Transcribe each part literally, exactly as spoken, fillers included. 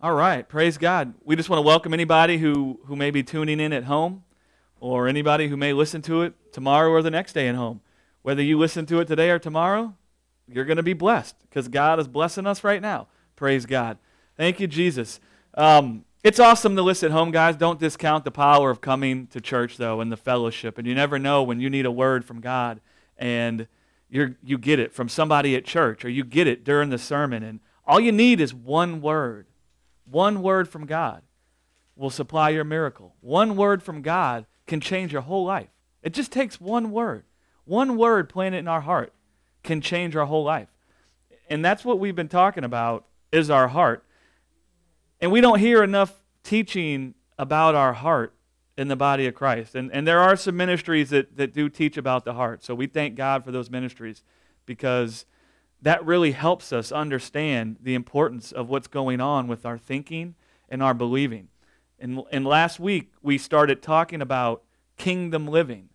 All right, praise God. We just want to welcome anybody who, who may be tuning in at home or anybody who may listen to it tomorrow or the next day at home. Whether you listen to it today or tomorrow, you're going to be blessed because God is blessing us right now. Praise God. Thank you, Jesus. Um, it's awesome to listen at home, guys. Don't discount the power of coming to church, though, and the fellowship. And you never know when you need a word from God and you're, you get it from somebody at church or you get it during the sermon. And all you need is one word. One word from God will supply your miracle. One word from God can change your whole life. It just takes one word. One word planted in our heart can change our whole life. And that's what we've been talking about is our heart. And we don't hear enough teaching about our heart in the body of Christ. And, and there are some ministries that, that do teach about the heart. So we thank God for those ministries because that really helps us understand the importance of what's going on with our thinking and our believing. And, and last week, we started talking about kingdom living.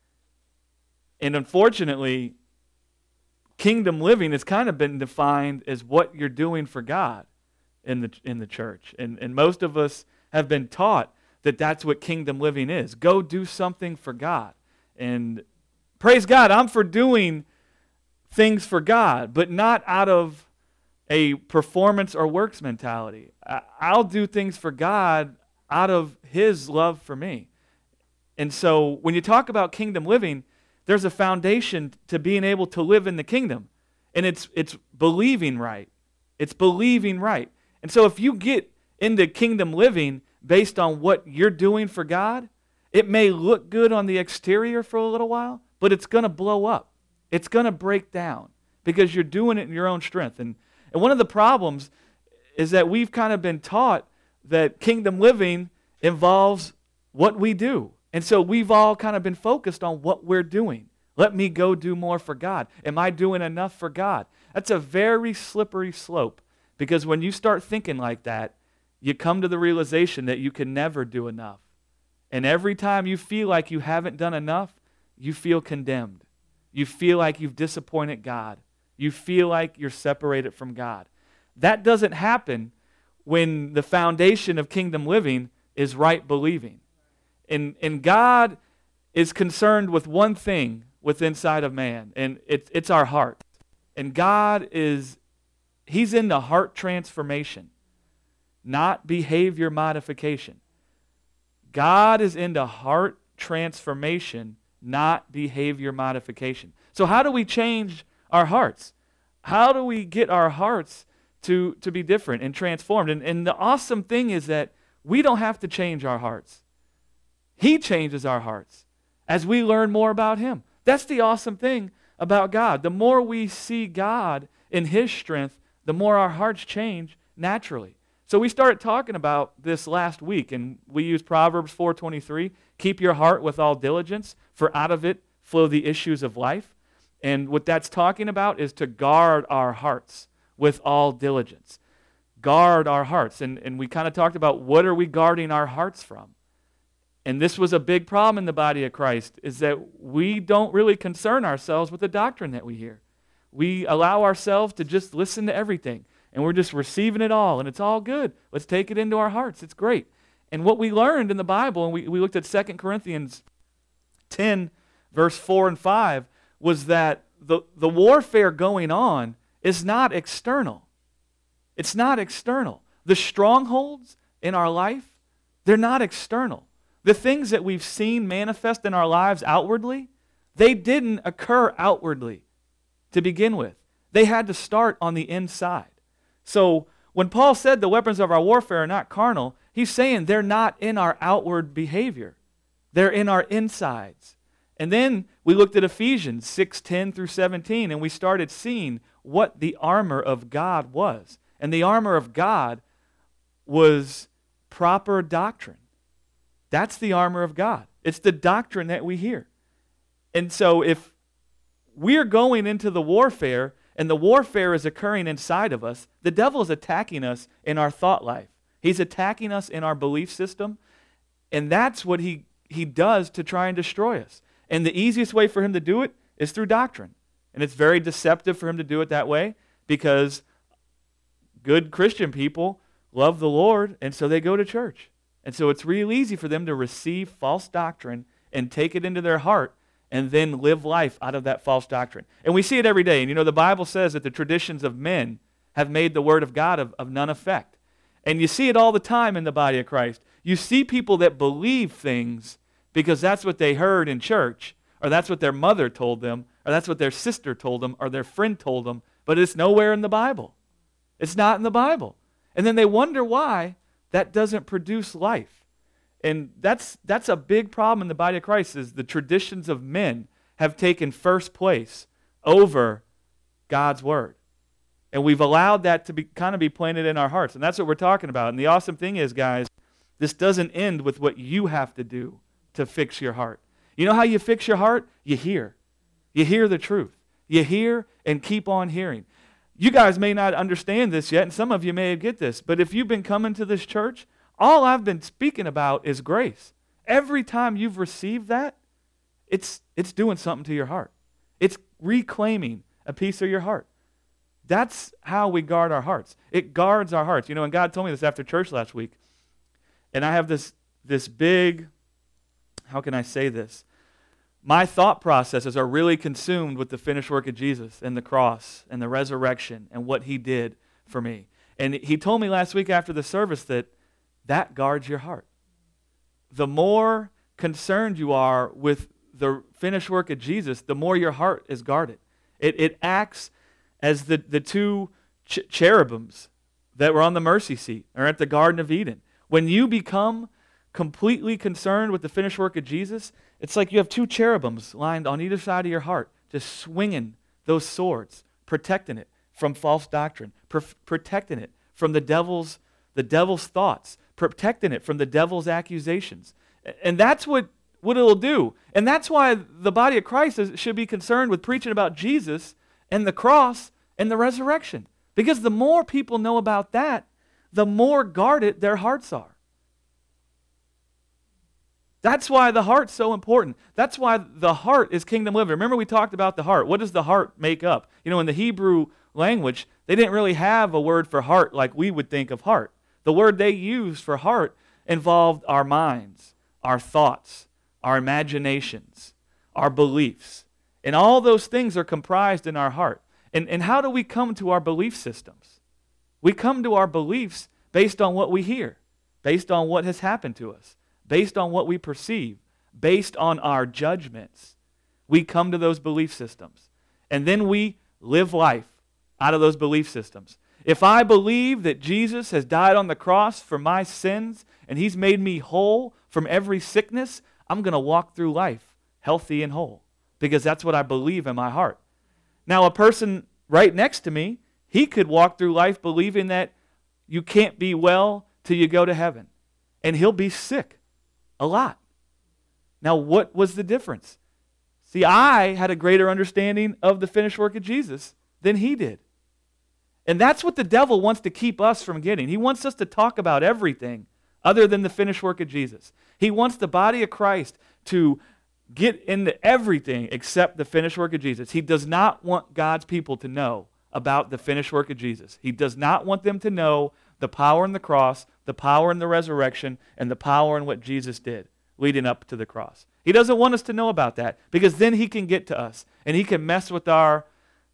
And unfortunately, kingdom living has kind of been defined as what you're doing for God in the, in the church. And, and most of us have been taught that that's what kingdom living is. Go do something for God. And praise God, I'm for doing things for God, but not out of a performance or works mentality. I'll do things for God out of His love for me. And so when you talk about kingdom living, there's a foundation to being able to live in the kingdom. And it's it's believing right. It's believing right. And so if you get into kingdom living based on what you're doing for God, it may look good on the exterior for a little while, but it's going to blow up. It's going to break down because you're doing it in your own strength. And, and one of the problems is that we've kind of been taught that kingdom living involves what we do. And so we've all kind of been focused on what we're doing. Let me go do more for God. Am I doing enough for God? That's a very slippery slope because when you start thinking like that, you come to the realization that you can never do enough. And every time you feel like you haven't done enough, you feel condemned. You feel like you've disappointed God. You feel like you're separated from God. That doesn't happen when the foundation of kingdom living is right believing. And, and God is concerned with one thing within inside of man, and it, it's our heart. And God is, He's into heart transformation, not behavior modification. God is into heart transformation, not behavior modification. So how do we change our hearts? How do we get our hearts to, to be different and transformed? And, and the awesome thing is that we don't have to change our hearts. He changes our hearts as we learn more about Him. That's the awesome thing about God. The more we see God in His strength, the more our hearts change naturally. So we started talking about this last week, and we used Proverbs four twenty-three. Keep your heart with all diligence, for out of it flow the issues of life. And what that's talking about is to guard our hearts with all diligence. Guard our hearts. And, and we kind of talked about what are we guarding our hearts from. And this was a big problem in the body of Christ, is that we don't really concern ourselves with the doctrine that we hear. We allow ourselves to just listen to everything. And we're just receiving it all, and it's all good. Let's take it into our hearts. It's great. And what we learned in the Bible, and we, we looked at Second Corinthians ten, verse four and five, was that the, the warfare going on is not external. It's not external. The strongholds in our life, they're not external. The things that we've seen manifest in our lives outwardly, they didn't occur outwardly to begin with. They had to start on the inside. So when Paul said the weapons of our warfare are not carnal, he's saying they're not in our outward behavior. They're in our insides. And then we looked at Ephesians six ten through seventeen, and we started seeing what the armor of God was. And the armor of God was proper doctrine. That's the armor of God. It's the doctrine that we hear. And so if we're going into the warfare and the warfare is occurring inside of us, the devil is attacking us in our thought life. He's attacking us in our belief system, and that's what he, he does to try and destroy us. And the easiest way for him to do it is through doctrine. And it's very deceptive for him to do it that way because good Christian people love the Lord, and so they go to church. And so it's real easy for them to receive false doctrine and take it into their heart and then live life out of that false doctrine. And we see it every day. And you know, the Bible says that the traditions of men have made the word of God of, of none effect. And you see it all the time in the body of Christ. You see people that believe things because that's what they heard in church, or that's what their mother told them, or that's what their sister told them, or their friend told them, but it's nowhere in the Bible. It's not in the Bible. And then they wonder why that doesn't produce life. And that's that's a big problem in the body of Christ, is the traditions of men have taken first place over God's word. And we've allowed that to be kind of be planted in our hearts. And that's what we're talking about. And the awesome thing is, guys, this doesn't end with what you have to do to fix your heart. You know how you fix your heart? You hear. You hear the truth. You hear and keep on hearing. You guys may not understand this yet, and some of you may get this, but if you've been coming to this church, all I've been speaking about is grace. Every time you've received that, it's it's doing something to your heart. It's reclaiming a piece of your heart. That's how we guard our hearts. It guards our hearts. You know, and God told me this after church last week, and I have this this big, how can I say this? My thought processes are really consumed with the finished work of Jesus and the cross and the resurrection and what he did for me. And he told me last week after the service that that guards your heart. The more concerned you are with the finished work of Jesus, the more your heart is guarded. It, it acts as the, the two ch- cherubims that were on the mercy seat or at the Garden of Eden. When you become completely concerned with the finished work of Jesus, it's like you have two cherubims lined on either side of your heart, just swinging those swords, protecting it from false doctrine, pr- protecting it from the devil's the devil's thoughts, protecting it from the devil's accusations. And that's what, what it'll do. And that's why the body of Christ is, should be concerned with preaching about Jesus and the cross and the resurrection. Because the more people know about that, the more guarded their hearts are. That's why the heart's so important. That's why the heart is kingdom living. Remember we talked about the heart. What does the heart make up? You know, in the Hebrew language, they didn't really have a word for heart like we would think of heart. The word they used for heart involved our minds, our thoughts, our imaginations, our beliefs. And all those things are comprised in our heart. And, and how do we come to our belief systems? We come to our beliefs based on what we hear, based on what has happened to us, based on what we perceive, based on our judgments. We come to those belief systems. And then we live life out of those belief systems. If I believe that Jesus has died on the cross for my sins and he's made me whole from every sickness, I'm going to walk through life healthy and whole because that's what I believe in my heart. Now, a person right next to me, he could walk through life believing that you can't be well till you go to heaven, and he'll be sick a lot. Now, what was the difference? See, I had a greater understanding of the finished work of Jesus than he did. And that's what the devil wants to keep us from getting. He wants us to talk about everything other than the finished work of Jesus. He wants the body of Christ to get into everything except the finished work of Jesus. He does not want God's people to know about the finished work of Jesus. He does not want them to know the power in the cross, the power in the resurrection, and the power in what Jesus did leading up to the cross. He doesn't want us to know about that because then he can get to us and he can mess with our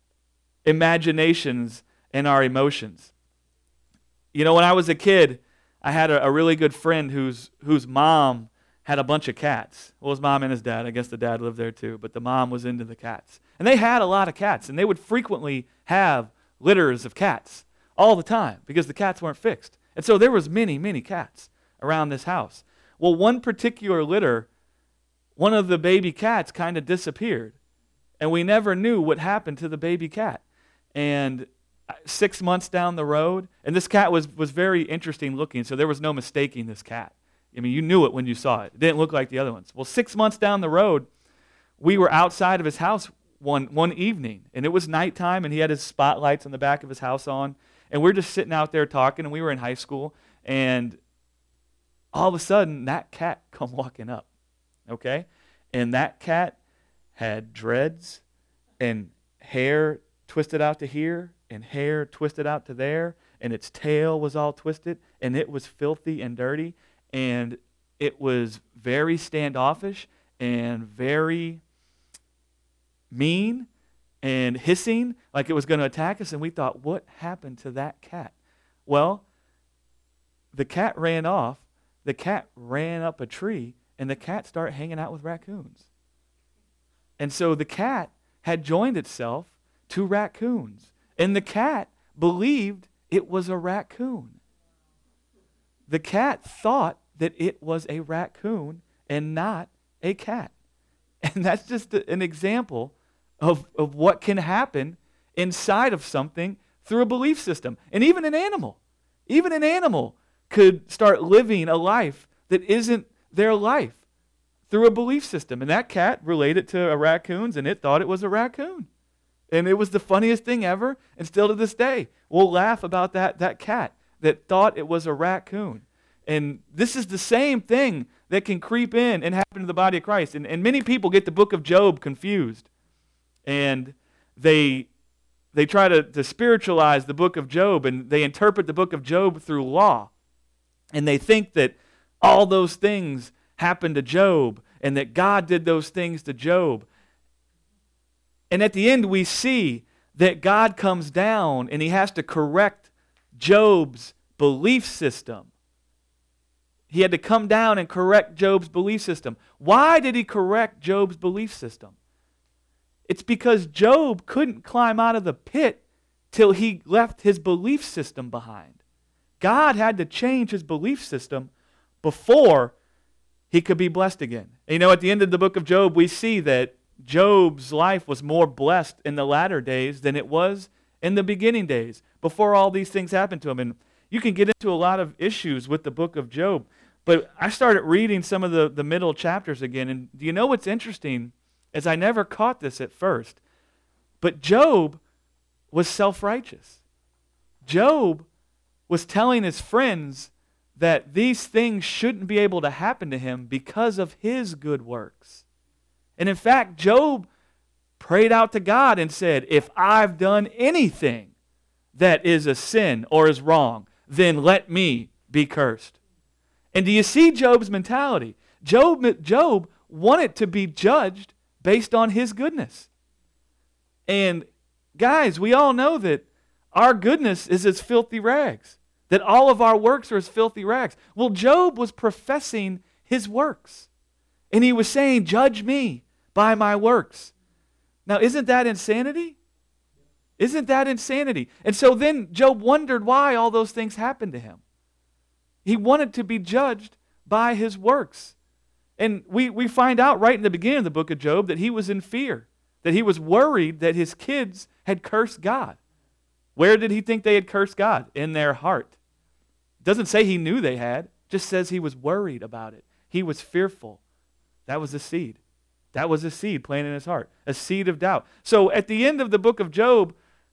imaginations and our emotions. You know, when I was a kid, I had a, a really good friend whose whose mom had a bunch of cats. Well, his mom and his dad. I guess the dad lived there too, but the mom was into the cats. And they had a lot of cats, and they would frequently have litters of cats all the time because the cats weren't fixed. And so there was many, many cats around this house. Well, one particular litter, one of the baby cats kind of disappeared, and we never knew what happened to the baby cat. And six months down the road, and this cat was, was very interesting looking, so there was no mistaking this cat. I mean, you knew it when you saw it. It didn't look like the other ones. Well, six months down the road, we were outside of his house one, one evening, and it was nighttime, and he had his spotlights on the back of his house on, and we we're just sitting out there talking, and we were in high school, and all of a sudden, that cat come walking up, okay? And that cat had dreads and hair twisted out to here, and hair twisted out to there, and its tail was all twisted, and it was filthy and dirty, and it was very standoffish and very mean and hissing like it was going to attack us, and we thought, what happened to that cat? Well, the cat ran off, the cat ran up a tree, and the cat started hanging out with raccoons. And so the cat had joined itself to raccoons, and the cat believed it was a raccoon. The cat thought that it was a raccoon and not a cat. And that's just a, an example of, of what can happen inside of something through a belief system. And even an animal, even an animal could start living a life that isn't their life through a belief system. And that cat related to a raccoons, and it thought it was a raccoon. And it was the funniest thing ever, and still to this day, we'll laugh about that, that cat that thought it was a raccoon. And this is the same thing that can creep in and happen to the body of Christ. And, and many people get the book of Job confused. And they, they try to, to spiritualize the book of Job, and they interpret the book of Job through law. And they think that all those things happened to Job, and that God did those things to Job. And at the end, we see that God comes down and he has to correct Job's belief system. He had to come down and correct Job's belief system. Why did he correct Job's belief system? It's because Job couldn't climb out of the pit till he left his belief system behind. God had to change his belief system before he could be blessed again. And you know, at the end of the book of Job, we see that Job's life was more blessed in the latter days than it was in the beginning days, before all these things happened to him. And you can get into a lot of issues with the book of Job, but I started reading some of the, the middle chapters again, and do you know what's interesting? Is I never caught this at first, but Job was self-righteous. Job was telling his friends that these things shouldn't be able to happen to him because of his good works. And in fact, Job prayed out to God and said, if I've done anything that is a sin or is wrong, then let me be cursed. And do you see Job's mentality? Job, Job wanted to be judged based on his goodness. And guys, we all know that our goodness is as filthy rags, that all of our works are as filthy rags. Well, Job was professing his works, and he was saying, judge me by my works. Now, isn't that insanity? Isn't that insanity? And so then Job wondered why all those things happened to him. He wanted to be judged by his works. And we, we find out right in the beginning of the book of Job that he was in fear, that he was worried that his kids had cursed God. Where did he think they had cursed God? In their heart. It doesn't say he knew they had, it just says he was worried about it. He was fearful. That was a seed. That was a seed planted in his heart, a seed of doubt. So at the end of the book of Job,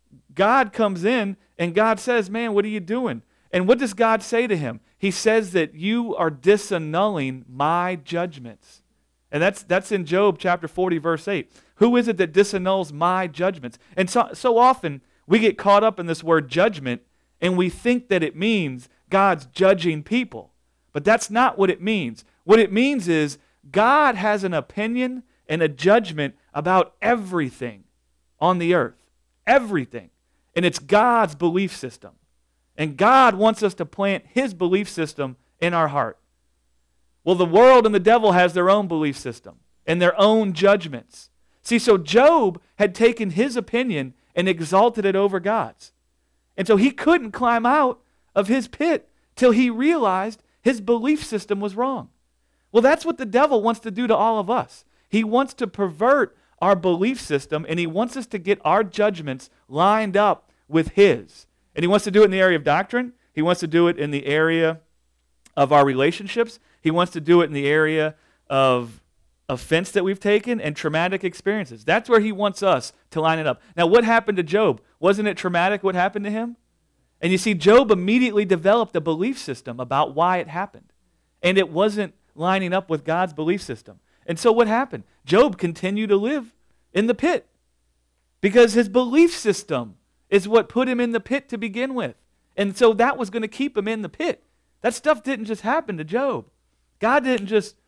God comes in and God says, man, what are you doing? And what does God say to him? He says that you are disannulling my judgments. And that's that's in Job chapter forty, verse eight. Who is it that disannuls my judgments? And so, so often we get caught up in this word judgment, and we think that it means God's judging people. But that's not what it means. What it means is God has an opinion and a judgment about everything on the earth. Everything. And it's God's belief system. And God wants us to plant his belief system in our heart. Well, the world and the devil has their own belief system and their own judgments. See, so Job had taken his opinion and exalted it over God's. And so he couldn't climb out of his pit till he realized his belief system was wrong. Well, that's what the devil wants to do to all of us. He wants to pervert our belief system, and he wants us to get our judgments lined up with his. And he wants to do it in the area of doctrine. He wants to do it in the area of our relationships. He wants to do it in the area of offense that we've taken and traumatic experiences. That's where he wants us to line it up. Now, what happened to Job? Wasn't it traumatic what happened to him? And you see, Job immediately developed a belief system about why it happened. And it wasn't lining up with God's belief system. And so what happened? Job continued to live in the pit because his belief system is what put him in the pit to begin with. And so that was going to keep him in the pit. That stuff didn't just happen to Job. God didn't just...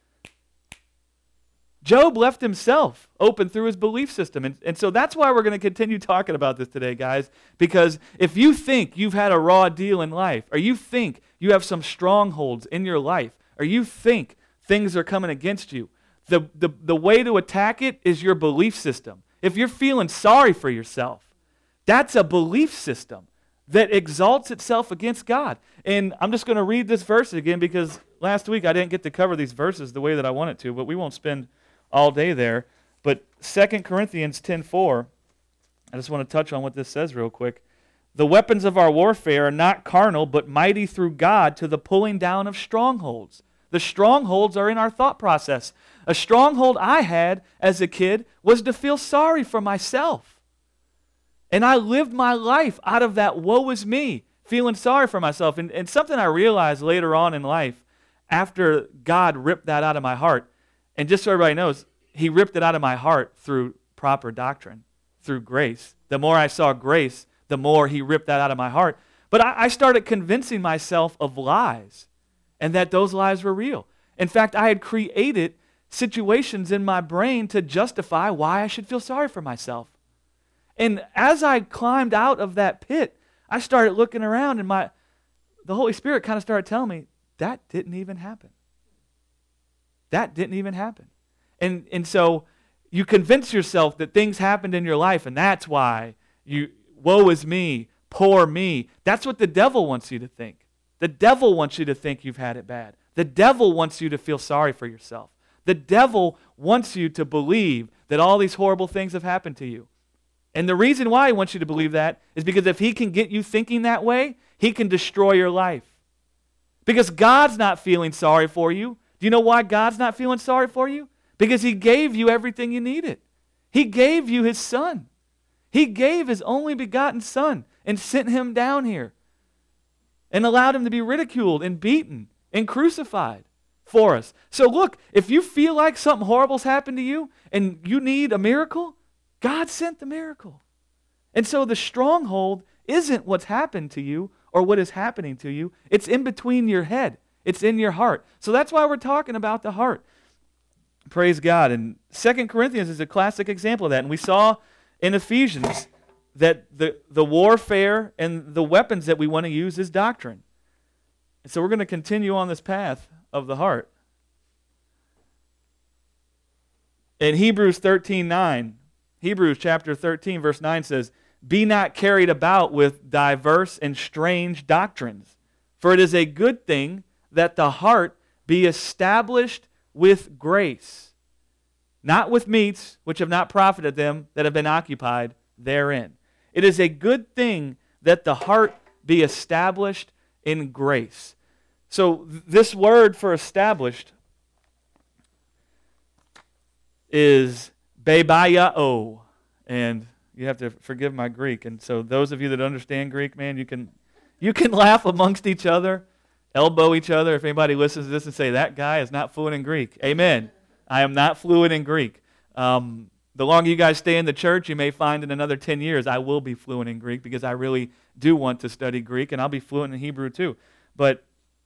Job left himself open through his belief system. And, and so that's why we're going to continue talking about this today, guys. Because if you think you've had a raw deal in life, or you think you have some strongholds in your life, or you think things are coming against you, the, the, the way to attack it is your belief system. If you're feeling sorry for yourself, that's a belief system that exalts itself against God. And I'm just going to read this verse again because last week I didn't get to cover these verses the way that I wanted to, but we won't spend all day there. But Second Corinthians ten four, I just want to touch on what this says real quick. The weapons of our warfare are not carnal, but mighty through God to the pulling down of strongholds. The strongholds are in our thought process. A stronghold I had as a kid was to feel sorry for myself. And I lived my life out of that woe is me, feeling sorry for myself. And, and something I realized later on in life, after God ripped that out of my heart, and just so everybody knows, he ripped it out of my heart through proper doctrine, through grace. The more I saw grace, the more he ripped that out of my heart. But I, I started convincing myself of lies, and that those lies were real. In fact, I had created situations in my brain to justify why I should feel sorry for myself. And as I climbed out of that pit, I started looking around, and my the Holy Spirit kind of started telling me, that didn't even happen. That didn't even happen. And and so you convince yourself that things happened in your life, and that's why you, woe is me, poor me. That's what the devil wants you to think. The devil wants you to think you've had it bad. The devil wants you to feel sorry for yourself. The devil wants you to believe that all these horrible things have happened to you. And the reason why he wants you to believe that is because if he can get you thinking that way, he can destroy your life. Because God's not feeling sorry for you. Do you know why God's not feeling sorry for you? Because he gave you everything you needed. He gave you his son. He gave his only begotten son and sent him down here and allowed him to be ridiculed and beaten and crucified for us. So look, if you feel like something horrible's happened to you and you need a miracle, God sent the miracle. And so the stronghold isn't what's happened to you or what is happening to you. It's in between your head. It's in your heart. So that's why we're talking about the heart. Praise God. And Second Corinthians is a classic example of that. And we saw in Ephesians that the, the warfare and the weapons that we want to use is doctrine. And so we're going to continue on this path of the heart. In Hebrews thirteen nine, Hebrews chapter thirteen, verse nine says, be not carried about with diverse and strange doctrines, for it is a good thing that the heart be established with grace, not with meats which have not profited them that have been occupied therein. It is a good thing that the heart be established in grace. So th- this word for established is bebayao, and you have to forgive my Greek. And so those of you that understand Greek, man, you can you can laugh amongst each other, elbow each other if anybody listens to this and say, that guy is not fluent in Greek. Amen. I am not fluent in Greek. Um, the longer you guys stay in the church, you may find in another ten years I will be fluent in Greek because I really do want to study Greek, and I'll be fluent in Hebrew too. But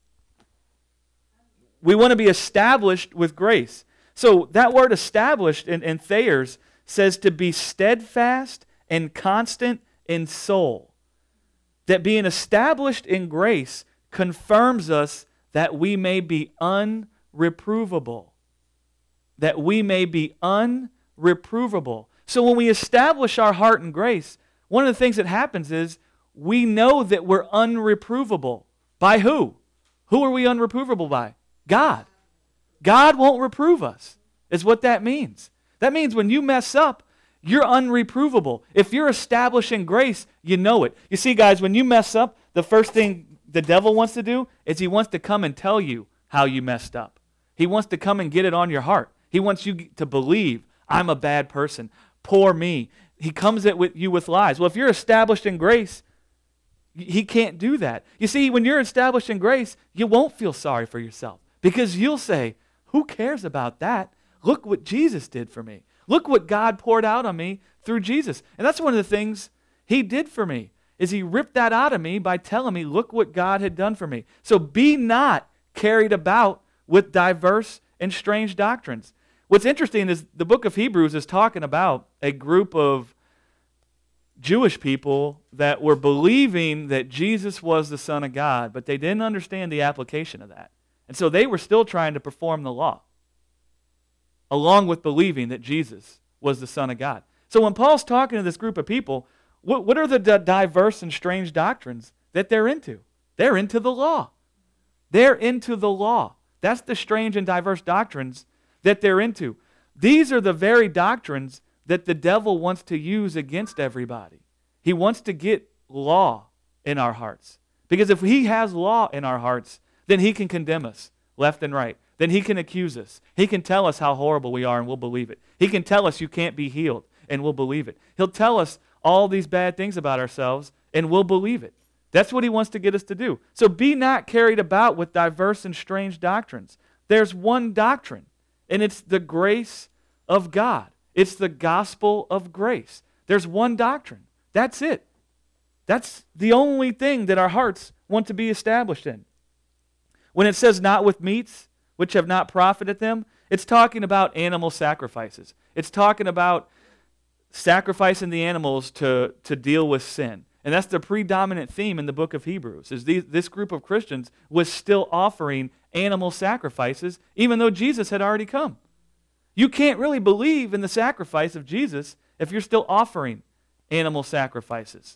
we want to be established with grace. So that word established in, in Thayer's says to be steadfast and constant in soul. That being established in grace confirms us that we may be unreprovable. That we may be unreprovable. So when we establish our heart in grace, one of the things that happens is we know that we're unreprovable. By who? Who are we unreprovable by? God. God won't reprove us, is what that means. That means when you mess up, you're unreprovable. If you're established in grace, you know it. You see, guys, when you mess up, the first thing the devil wants to do is he wants to come and tell you how you messed up. He wants to come and get it on your heart. He wants you to believe, I'm a bad person. Poor me. He comes at with you with lies. Well, if you're established in grace, he can't do that. You see, when you're established in grace, you won't feel sorry for yourself because you'll say, who cares about that? Look what Jesus did for me. Look what God poured out on me through Jesus. And that's one of the things he did for me. is he ripped that out of me by telling me, look what God had done for me. So be not carried about with diverse and strange doctrines. What's interesting is the book of Hebrews is talking about a group of Jewish people that were believing that Jesus was the Son of God, but they didn't understand the application of that. And so they were still trying to perform the law, along with believing that Jesus was the Son of God. So when Paul's talking to this group of people, what, what are the d- diverse and strange doctrines that they're into? They're into the law. They're into the law. That's the strange and diverse doctrines that they're into. These are the very doctrines that the devil wants to use against everybody. He wants to get law in our hearts. Because if he has law in our hearts, then he can condemn us left and right. Then he can accuse us. He can tell us how horrible we are and we'll believe it. He can tell us you can't be healed and we'll believe it. He'll tell us all these bad things about ourselves and we'll believe it. That's what he wants to get us to do. So be not carried about with diverse and strange doctrines. There's one doctrine, and it's the grace of God. It's the gospel of grace. There's one doctrine. That's it. That's the only thing that our hearts want to be established in. When it says not with meats, which have not profited them, it's talking about animal sacrifices. It's talking about sacrificing the animals to, to deal with sin. And that's the predominant theme in the book of Hebrews, is these, this group of Christians was still offering animal sacrifices, even though Jesus had already come. You can't really believe in the sacrifice of Jesus if you're still offering animal sacrifices.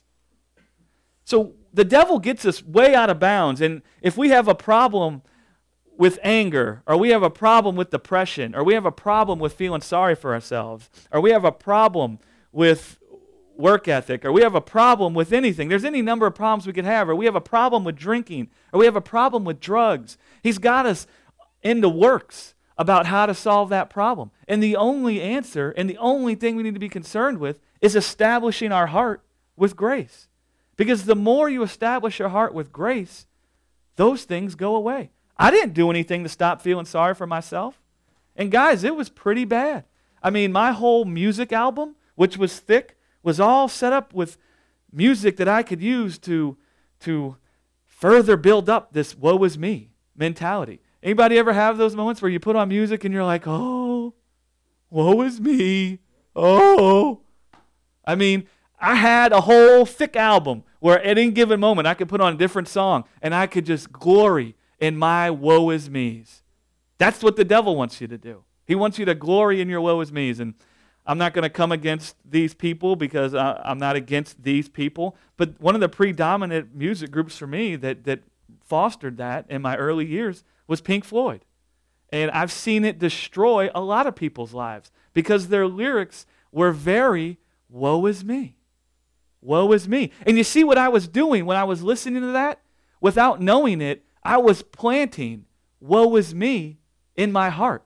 So the devil gets us way out of bounds, and if we have a problem with anger, or we have a problem with depression, or we have a problem with feeling sorry for ourselves, or we have a problem with work ethic, or we have a problem with anything. There's any number of problems we could have, or we have a problem with drinking, or we have a problem with drugs. He's got us into works about how to solve that problem. And the only answer, and the only thing we need to be concerned with, is establishing our heart with grace. Because the more you establish your heart with grace, those things go away. I didn't do anything to stop feeling sorry for myself. And guys, it was pretty bad. I mean, my whole music album, which was thick, was all set up with music that I could use to, to further build up this woe is me mentality. Anybody ever have those moments where you put on music and you're like, oh, woe is me, oh. I mean, I had a whole thick album where at any given moment I could put on a different song and I could just glory in my woe is me's. That's what the devil wants you to do. He wants you to glory in your woe is me's. And I'm not going to come against these people because I, I'm not against these people. But one of the predominant music groups for me that, that fostered that in my early years was Pink Floyd. And I've seen it destroy a lot of people's lives because their lyrics were very woe is me. Woe is me. And you see what I was doing when I was listening to that? Without knowing it, I was planting woe is me in my heart.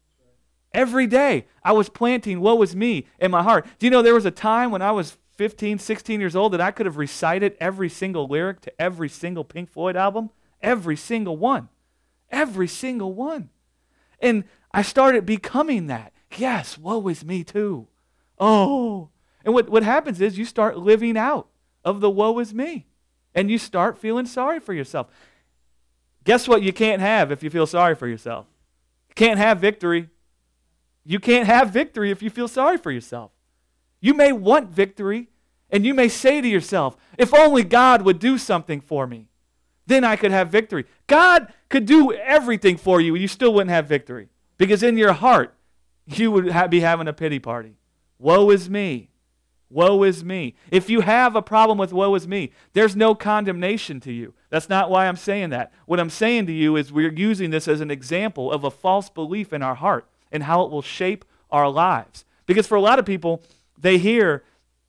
Every day, I was planting woe is me in my heart. Do you know there was a time when I was fifteen, sixteen years old that I could have recited every single lyric to every single Pink Floyd album? Every single one. Every single one. And I started becoming that. Yes, woe is me too. Oh. And what, what happens is you start living out of the woe is me. And you start feeling sorry for yourself. Guess what you can't have if you feel sorry for yourself? You can't have victory. You can't have victory if you feel sorry for yourself. You may want victory, and you may say to yourself, if only God would do something for me, then I could have victory. God could do everything for you, and you still wouldn't have victory. Because in your heart, you would ha- be having a pity party. Woe is me. Woe is me. If you have a problem with woe is me, there's no condemnation to you. That's not why I'm saying that. What I'm saying to you is we're using this as an example of a false belief in our heart and how it will shape our lives. Because for a lot of people, they hear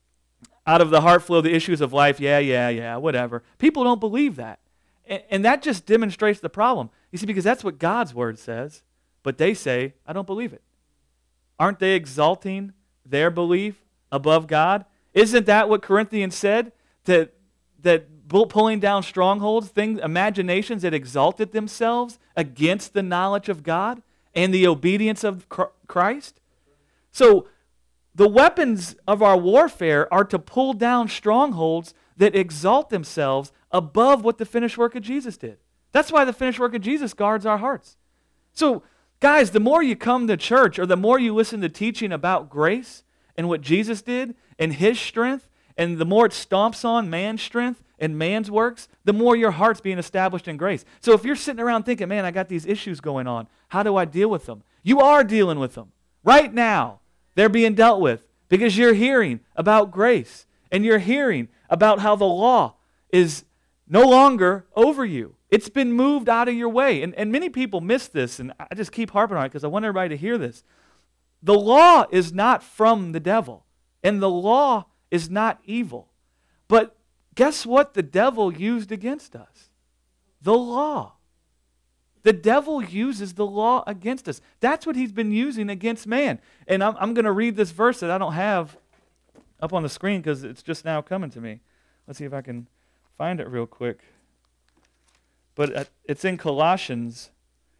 out of the heart flow the issues of life, yeah, yeah, yeah, whatever. People don't believe that. And, and that just demonstrates the problem. You see, because that's what God's word says, but they say, I don't believe it. Aren't they exalting their belief above God? Isn't that what Corinthians said? That, that pulling down strongholds, things, imaginations that exalted themselves against the knowledge of God and the obedience of Christ? So the weapons of our warfare are to pull down strongholds that exalt themselves above what the finished work of Jesus did. That's why the finished work of Jesus guards our hearts. So, guys, the more you come to church or the more you listen to teaching about grace and what Jesus did and his strength, and the more it stomps on man's strength and man's works, the more your heart's being established in grace. So if you're sitting around thinking, man, I got these issues going on, how do I deal with them? You are dealing with them. Right now, they're being dealt with because you're hearing about grace and you're hearing about how the law is no longer over you. It's been moved out of your way. And, and many people miss this, and I just keep harping on it because I want everybody to hear this. The law is not from the devil, and the law is not evil. But guess what the devil used against us? The law. The devil uses the law against us. That's what he's been using against man. And I'm, I'm going to read this verse that I don't have up on the screen because it's just now coming to me. Let's see if I can find it real quick. But it's in Colossians.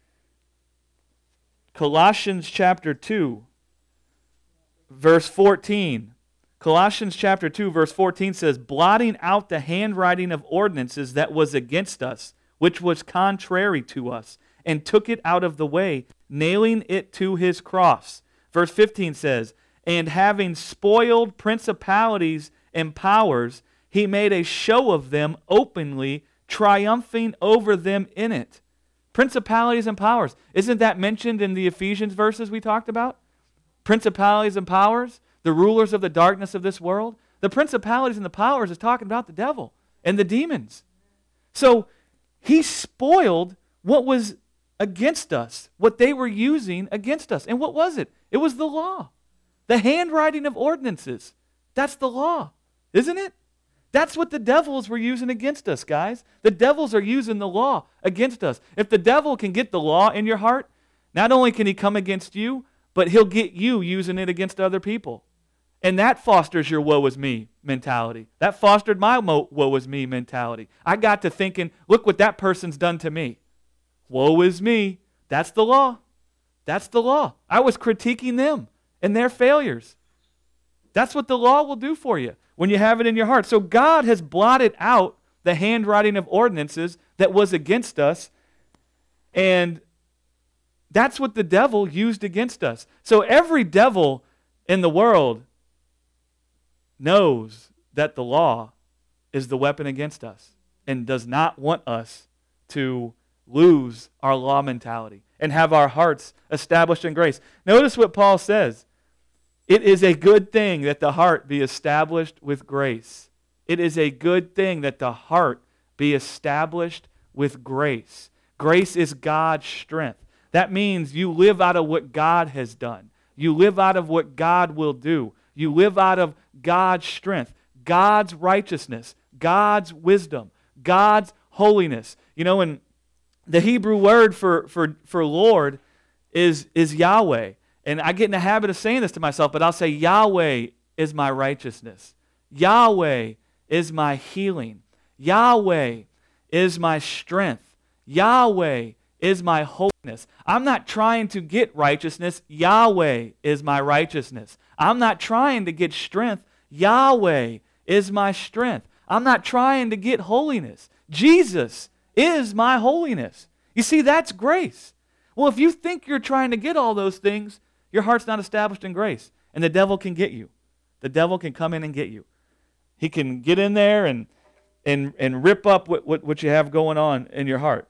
Colossians chapter two, verse fourteen. Colossians chapter two, verse fourteen says, blotting out the handwriting of ordinances that was against us, which was contrary to us, and took it out of the way, nailing it to his cross. Verse fifteen says, and having spoiled principalities and powers, he made a show of them openly, triumphing over them in it. Principalities and powers. Isn't that mentioned in the Ephesians verses we talked about? Principalities and powers, the rulers of the darkness of this world. The principalities and the powers is talking about the devil and the demons. So he spoiled what was against us, what they were using against us. And what was it? It was the law. The handwriting of ordinances. That's the law, isn't it? That's what the devils were using against us, guys. The devils are using the law against us. If the devil can get the law in your heart, not only can he come against you, but he'll get you using it against other people. And that fosters your woe is me mentality. That fostered my mo- woe is me mentality. I got to thinking, look what that person's done to me. Woe is me. That's the law. That's the law. I was critiquing them and their failures. That's what the law will do for you when you have it in your heart. So God has blotted out the handwriting of ordinances that was against us, and that's what the devil used against us. So every devil in the world knows that the law is the weapon against us and does not want us to lose our law mentality and have our hearts established in grace. Notice what Paul says. It is a good thing that the heart be established with grace. It is a good thing that the heart be established with grace. Grace is God's strength. That means you live out of what God has done. You live out of what God will do. You live out of God's strength, God's righteousness, God's wisdom, God's holiness. You know, and the Hebrew word for, for, for Lord is, is Yahweh. And I get in the habit of saying this to myself, but I'll say Yahweh is my righteousness. Yahweh is my healing. Yahweh is my strength. Yahweh is my holiness. I'm not trying to get righteousness. Yahweh is my righteousness. I'm not trying to get strength. Yahweh is my strength. I'm not trying to get holiness. Jesus is my holiness. You see, that's grace. Well, if you think you're trying to get all those things, your heart's not established in grace, and the devil can get you. The devil can come in and get you. He can get in there and and and rip up what, what, what you have going on in your heart.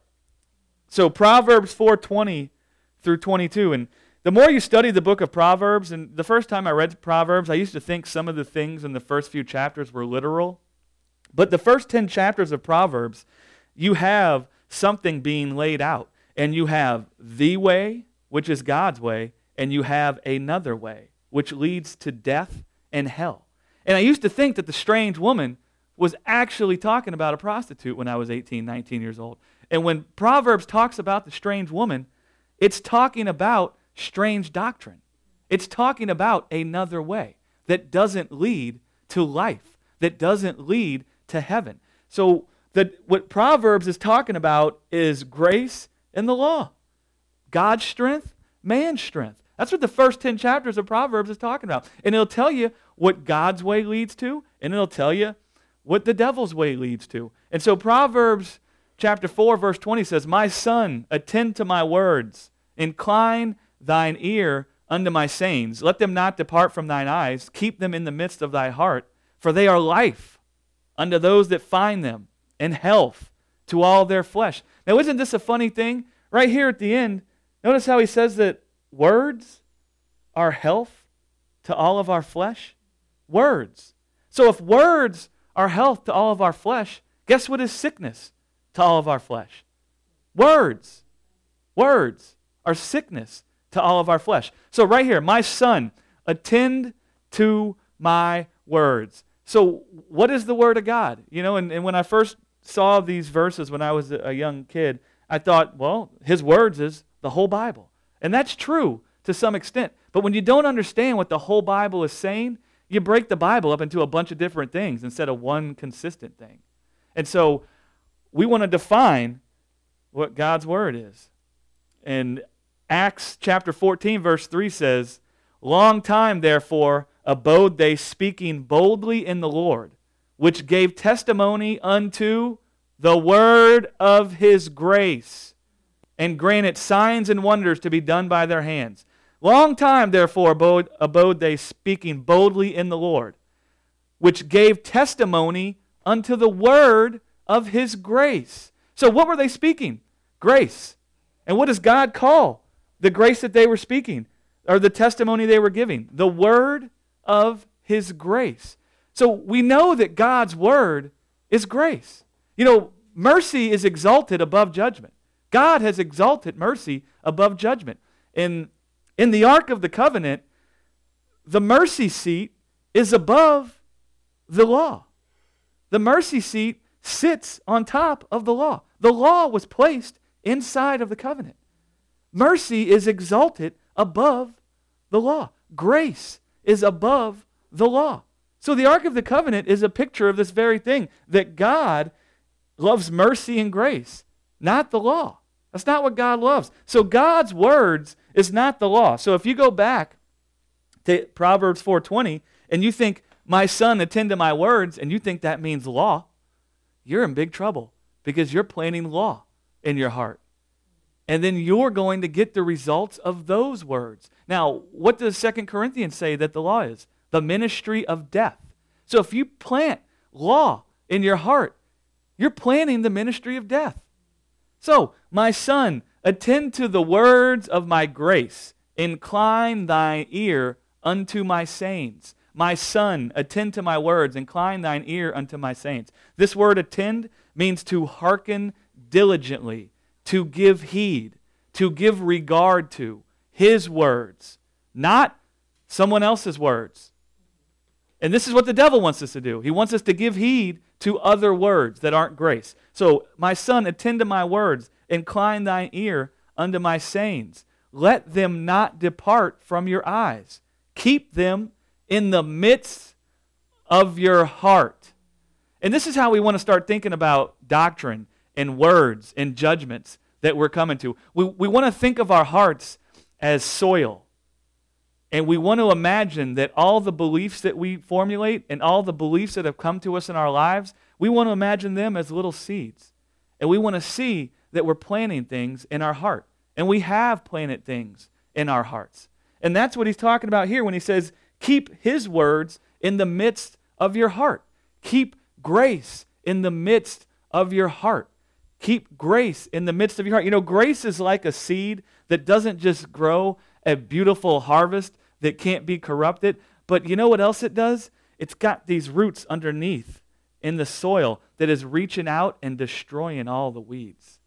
So Proverbs four twenty through twenty-two, and the more you study the book of Proverbs, and the first time I read Proverbs, I used to think some of the things in the first few chapters were literal. But the first ten chapters of Proverbs, you have something being laid out. And you have the way, which is God's way, and you have another way, which leads to death and hell. And I used to think that the strange woman was actually talking about a prostitute when I was eighteen, nineteen years old. And when Proverbs talks about the strange woman, it's talking about strange doctrine. It's talking about another way that doesn't lead to life, that doesn't lead to heaven. So the, what Proverbs is talking about is grace and the law. God's strength, man's strength. That's what the first ten chapters of Proverbs is talking about. And it'll tell you what God's way leads to, and it'll tell you what the devil's way leads to. And so Proverbs chapter four, verse twenty says, "My son, attend to my words. Incline thine ear unto my sayings. Let them not depart from thine eyes. Keep them in the midst of thy heart, for they are life unto those that find them, and health to all their flesh." Now, isn't this a funny thing? Right here at the end, notice how he says that words are health to all of our flesh? Words. So if words are health to all of our flesh, guess what is sickness to all of our flesh? Words. Words are sickness to all of our flesh. So right here, "My son, attend to my words." So what is the word of God? You know, and, and when I first saw these verses when I was a young kid, I thought, well, his words is the whole Bible. And that's true to some extent. But when you don't understand what the whole Bible is saying, you break the Bible up into a bunch of different things instead of one consistent thing. And so we want to define what God's word is. And Acts chapter fourteen, verse three says, "Long time, therefore, abode they speaking boldly in the Lord, which gave testimony unto the word of his grace, and granted signs and wonders to be done by their hands. Long time, therefore, abode, abode they speaking boldly in the Lord, which gave testimony unto the word of his grace." So what were they speaking? Grace. And what does God call the grace that they were speaking, or the testimony they were giving? The word of his grace. So we know that God's word is grace. You know, mercy is exalted above judgment. God has exalted mercy above judgment. In, in the Ark of the Covenant, the mercy seat is above the law. The mercy seat sits on top of the law. The law was placed inside of the covenant. Mercy is exalted above the law. Grace is above the law. So the Ark of the Covenant is a picture of this very thing, that God loves mercy and grace, not the law. That's not what God loves. So God's words is not the law. So if you go back to Proverbs four twenty and you think, "My son, attend to my words," and you think that means law, you're in big trouble, because you're planting law in your heart. And then you're going to get the results of those words. Now, what does Second Corinthians say that the law is? The ministry of death. So if you plant law in your heart, you're planting the ministry of death. So, "My son, attend to the words of my grace. Incline thy ear unto my sayings." My son, attend to my words. Incline thine ear unto my sayings. This word attend means to hearken diligently, to give heed, to give regard to his words, not someone else's words. And this is what the devil wants us to do. He wants us to give heed to other words that aren't grace. So, "My son, attend to my words. Incline thine ear unto my sayings. Let them not depart from your eyes. Keep them in the midst of your heart." And this is how we want to start thinking about doctrine and words and judgments that we're coming to. We, we want to think of our hearts as soil. And we want to imagine that all the beliefs that we formulate and all the beliefs that have come to us in our lives, we want to imagine them as little seeds. And we want to see that we're planting things in our heart. And we have planted things in our hearts. And that's what he's talking about here when he says, keep his words in the midst of your heart. Keep grace in the midst of your heart. Keep grace in the midst of your heart. You know, grace is like a seed that doesn't just grow a beautiful harvest that can't be corrupted, but you know what else it does? It's got these roots underneath in the soil that is reaching out and destroying all the weeds.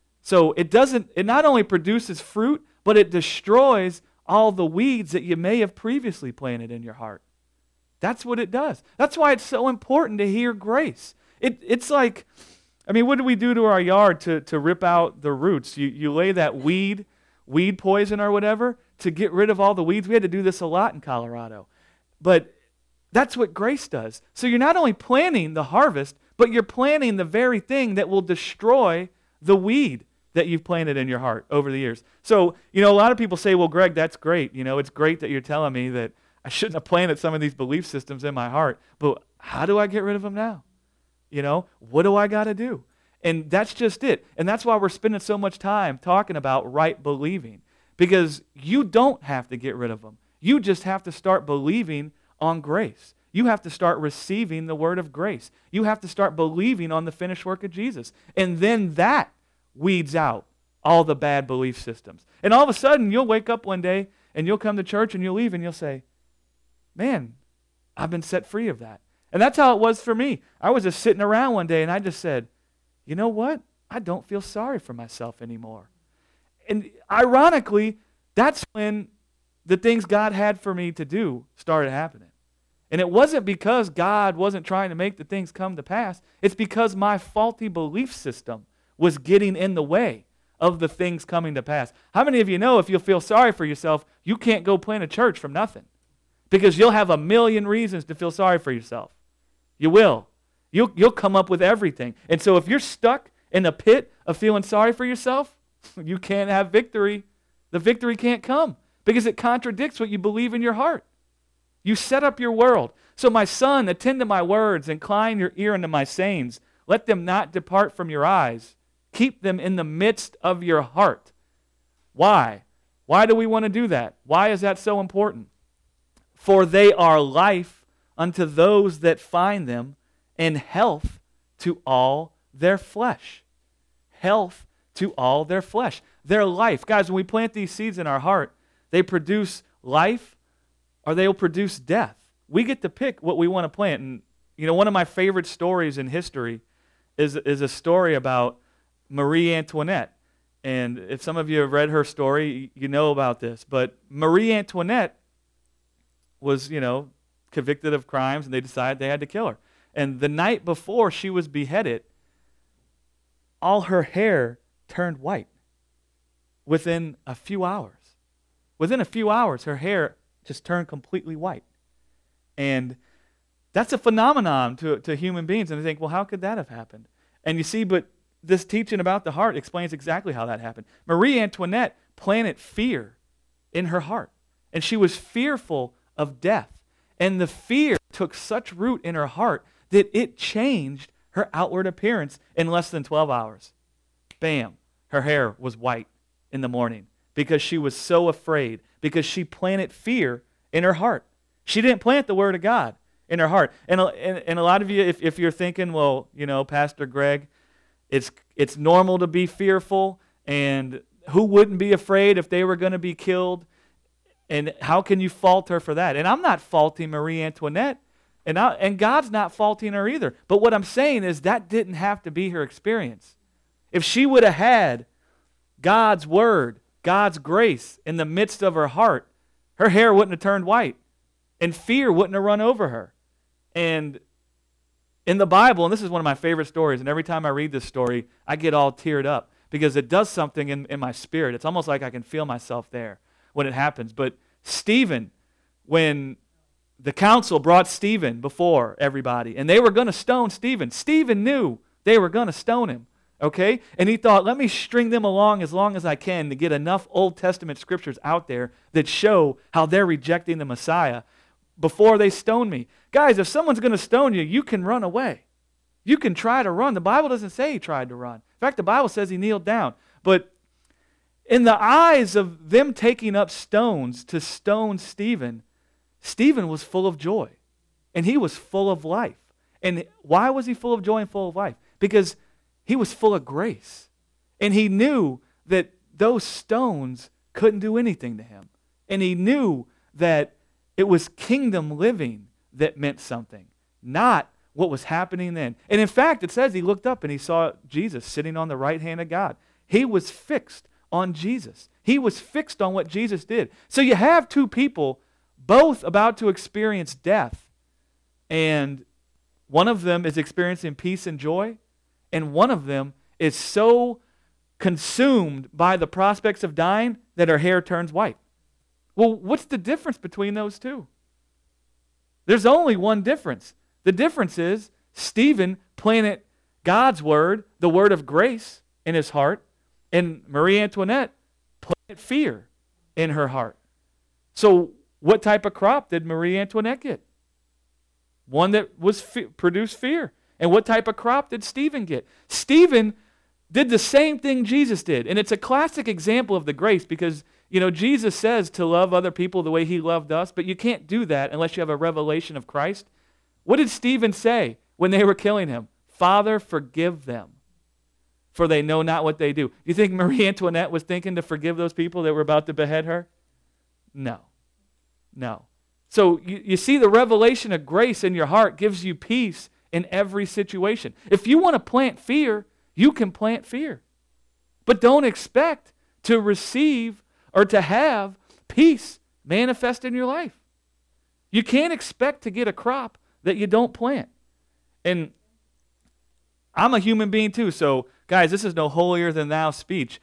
So it doesn't, it not only produces fruit, but it destroys all the weeds that you may have previously planted in your heart. That's what it does. That's why it's so important to hear grace. It, it's like, I mean, what do we do to our yard to, to rip out the roots? You, you lay that weed, weed poison or whatever to get rid of all the weeds. We had to do this a lot in Colorado. But that's what grace does. So you're not only planting the harvest, but you're planting the very thing that will destroy the weed that you've planted in your heart over the years. So, you know, a lot of people say, well, Greg, that's great. You know, it's great that you're telling me that I shouldn't have planted some of these belief systems in my heart. But how do I get rid of them now? You know, what do I got to do? And that's just it. And that's why we're spending so much time talking about right believing. Because you don't have to get rid of them. You just have to start believing on grace. You have to start receiving the word of grace. You have to start believing on the finished work of Jesus. And then that weeds out all the bad belief systems. And all of a sudden, you'll wake up one day and you'll come to church and you'll leave and you'll say, man, I've been set free of that. And that's how it was for me. I was just sitting around one day and I just said, you know what? I don't feel sorry for myself anymore. And ironically, that's when the things God had for me to do started happening. And it wasn't because God wasn't trying to make the things come to pass. It's because my faulty belief system was getting in the way of the things coming to pass. How many of you know if you feel sorry for yourself, you can't go plant a church from nothing? Because you'll have a million reasons to feel sorry for yourself. You will. You'll, you'll come up with everything. And so if you're stuck in a pit of feeling sorry for yourself, you can't have victory. The victory can't come because it contradicts what you believe in your heart. You set up your world. So my son, attend to my words, incline your ear unto my sayings. Let them not depart from your eyes. Keep them in the midst of your heart. Why? Why do we want to do that? Why is that so important? For they are life unto those that find them, and health to all their flesh. Health to all their flesh. Their life. Guys, when we plant these seeds in our heart, they produce life or they will produce death. We get to pick what we want to plant. And, you know, one of my favorite stories in history is, is a story about Marie Antoinette. And if some of you have read her story, you know about this. But Marie Antoinette was, you know, convicted of crimes, and they decided they had to kill her. And the night before she was beheaded, all her hair turned white within a few hours. Within a few hours, her hair just turned completely white. And that's a phenomenon to, to human beings. And they think, well, how could that have happened? And you see, but this teaching about the heart explains exactly how that happened. Marie Antoinette planted fear in her heart. And she was fearful of death. And the fear took such root in her heart that it changed her outward appearance in less than twelve hours. Bam, her hair was white in the morning because she was so afraid, because she planted fear in her heart. She didn't plant the word of God in her heart. And, and, and a lot of you, if, if you're thinking, well, you know, Pastor Greg, it's, it's normal to be fearful, and who wouldn't be afraid if they were going to be killed? And how can you fault her for that? And I'm not faulting Marie Antoinette, and, I, and God's not faulting her either. But what I'm saying is that didn't have to be her experience. If she would have had God's word, God's grace in the midst of her heart, her hair wouldn't have turned white, and fear wouldn't have run over her. And in the Bible, and this is one of my favorite stories, and every time I read this story, I get all teared up because it does something in, in my spirit. It's almost like I can feel myself there when it happens. But Stephen, when the council brought Stephen before everybody, and they were going to stone Stephen, Stephen knew they were going to stone him. Okay? And he thought, let me string them along as long as I can to get enough Old Testament scriptures out there that show how they're rejecting the Messiah before they stone me. Guys, if someone's going to stone you, you can run away. You can try to run. The Bible doesn't say he tried to run. In fact, the Bible says he kneeled down. But in the eyes of them taking up stones to stone Stephen, Stephen was full of joy. And he was full of life. And why was he full of joy and full of life? Because he was full of grace. And he knew that those stones couldn't do anything to him. And he knew that it was kingdom living that meant something, not what was happening then. And in fact, it says he looked up and he saw Jesus sitting on the right hand of God. He was fixed on Jesus. He was fixed on what Jesus did. So you have two people both about to experience death, and one of them is experiencing peace and joy, and one of them is so consumed by the prospects of dying that her hair turns white. Well, what's the difference between those two? There's only one difference. The difference is Stephen planted God's word, the word of grace, in his heart, and Marie Antoinette planted fear in her heart. So what type of crop did Marie Antoinette get? One that was fe- produced fear. And what type of crop did Stephen get? Stephen did the same thing Jesus did. And it's a classic example of the grace because, you know, Jesus says to love other people the way he loved us, but you can't do that unless you have a revelation of Christ. What did Stephen say when they were killing him? Father, forgive them, for they know not what they do. You think Marie Antoinette was thinking to forgive those people that were about to behead her? No. No. So you, you see the revelation of grace in your heart gives you peace in every situation. If you want to plant fear, you can plant fear. But don't expect to receive or to have peace manifest in your life. You can't expect to get a crop that you don't plant. And I'm a human being too, so guys, this is no holier than thou speech.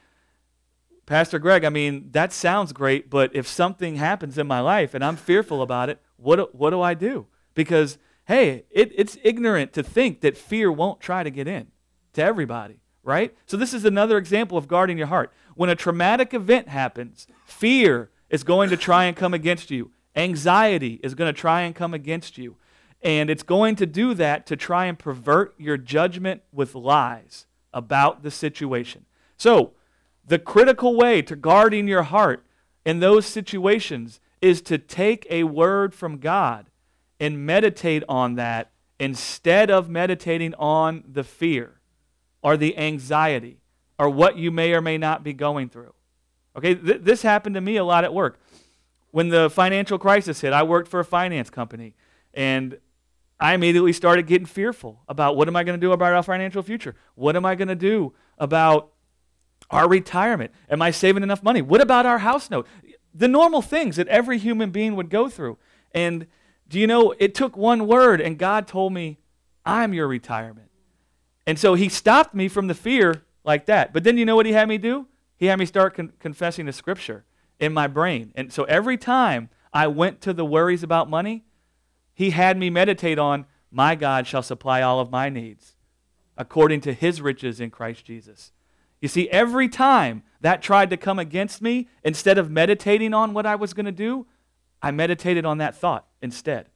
Pastor Greg, I mean, that sounds great, but if something happens in my life and I'm fearful about it, what, what do I do? Because, hey, it, it's ignorant to think that fear won't try to get in to everybody, right? So this is another example of guarding your heart. When a traumatic event happens, fear is going to try and come against you. Anxiety is going to try and come against you. And it's going to do that to try and pervert your judgment with lies about the situation. So, the critical way to guarding your heart in those situations is to take a word from God and meditate on that instead of meditating on the fear or the anxiety or what you may or may not be going through. Okay, th- this happened to me a lot at work. When the financial crisis hit, I worked for a finance company, and I immediately started getting fearful about what am I going to do about our financial future? What am I going to do about our retirement? Am I saving enough money? What about our house note? The normal things that every human being would go through. And do you know, it took one word and God told me, I'm your retirement. And so he stopped me from the fear like that. But then you know what he had me do? He had me start con- confessing the scripture in my brain. And so every time I went to the worries about money, he had me meditate on, my God shall supply all of my needs according to his riches in Christ Jesus. You see, every time that tried to come against me, instead of meditating on what I was going to do, I meditated on that thought instead.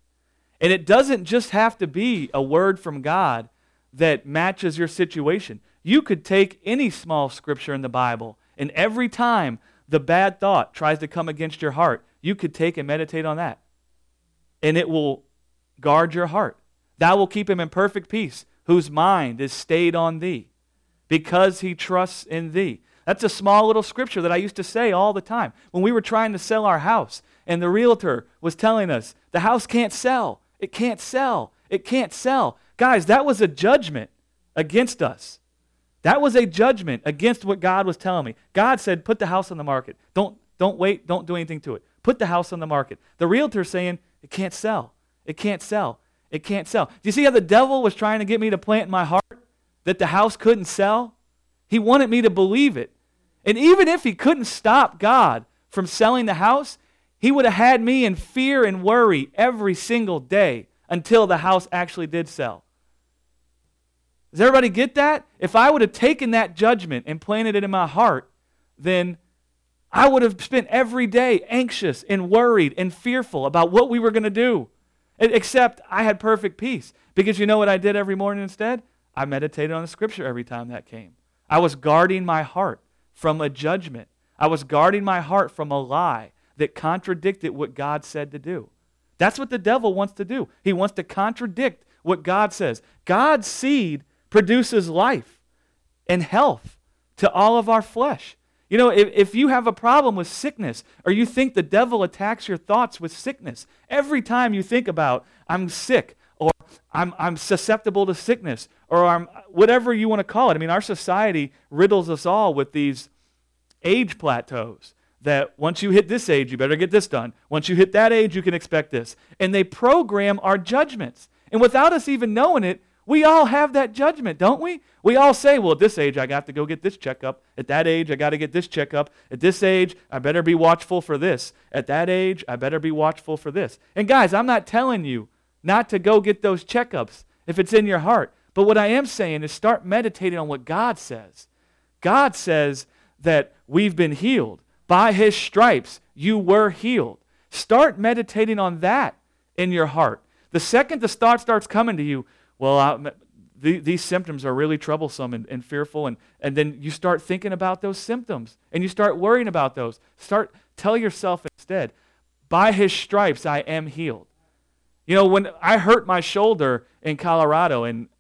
And it doesn't just have to be a word from God that matches your situation. You could take any small scripture in the Bible, and every time the bad thought tries to come against your heart, you could take and meditate on that. And it will guard your heart. Thou will keep him in perfect peace, whose mind is stayed on thee, because he trusts in thee. That's a small little scripture that I used to say all the time. When we were trying to sell our house, and the realtor was telling us, the house can't sell, it can't sell, it can't sell. Guys, that was a judgment against us. That was a judgment against what God was telling me. God said, put the house on the market. Don't, don't wait, don't do anything to it. Put the house on the market. The realtor's saying, it can't sell, it can't sell, it can't sell. Do you see how the devil was trying to get me to plant in my heart that the house couldn't sell? He wanted me to believe it. And even if he couldn't stop God from selling the house, he would have had me in fear and worry every single day until the house actually did sell. Does everybody get that? If I would have taken that judgment and planted it in my heart, then I would have spent every day anxious and worried and fearful about what we were going to do. Except I had perfect peace. Because you know what I did every morning instead? I meditated on the scripture every time that came. I was guarding my heart from a judgment. I was guarding my heart from a lie that contradicted what God said to do. That's what the devil wants to do. He wants to contradict what God says. God's seed produces life and health to all of our flesh. You know, if, if you have a problem with sickness, or you think the devil attacks your thoughts with sickness, every time you think about, I'm sick, or I'm, I'm susceptible to sickness, or I'm whatever you want to call it. I mean, our society riddles us all with these age plateaus that once you hit this age, you better get this done. Once you hit that age, you can expect this. And they program our judgments. And without us even knowing it, we all have that judgment, don't we? We all say, well, at this age, I got to go get this checkup. At that age, I got to get this checkup. At this age, I better be watchful for this. At that age, I better be watchful for this. And guys, I'm not telling you not to go get those checkups if it's in your heart. But what I am saying is start meditating on what God says. God says that we've been healed. By his stripes, you were healed. Start meditating on that in your heart. The second the thought starts coming to you, well, I, the, these symptoms are really troublesome and, and fearful, and, and then you start thinking about those symptoms, and you start worrying about those. Start, tell yourself instead, by his stripes I am healed. You know, when I hurt my shoulder in Colorado, and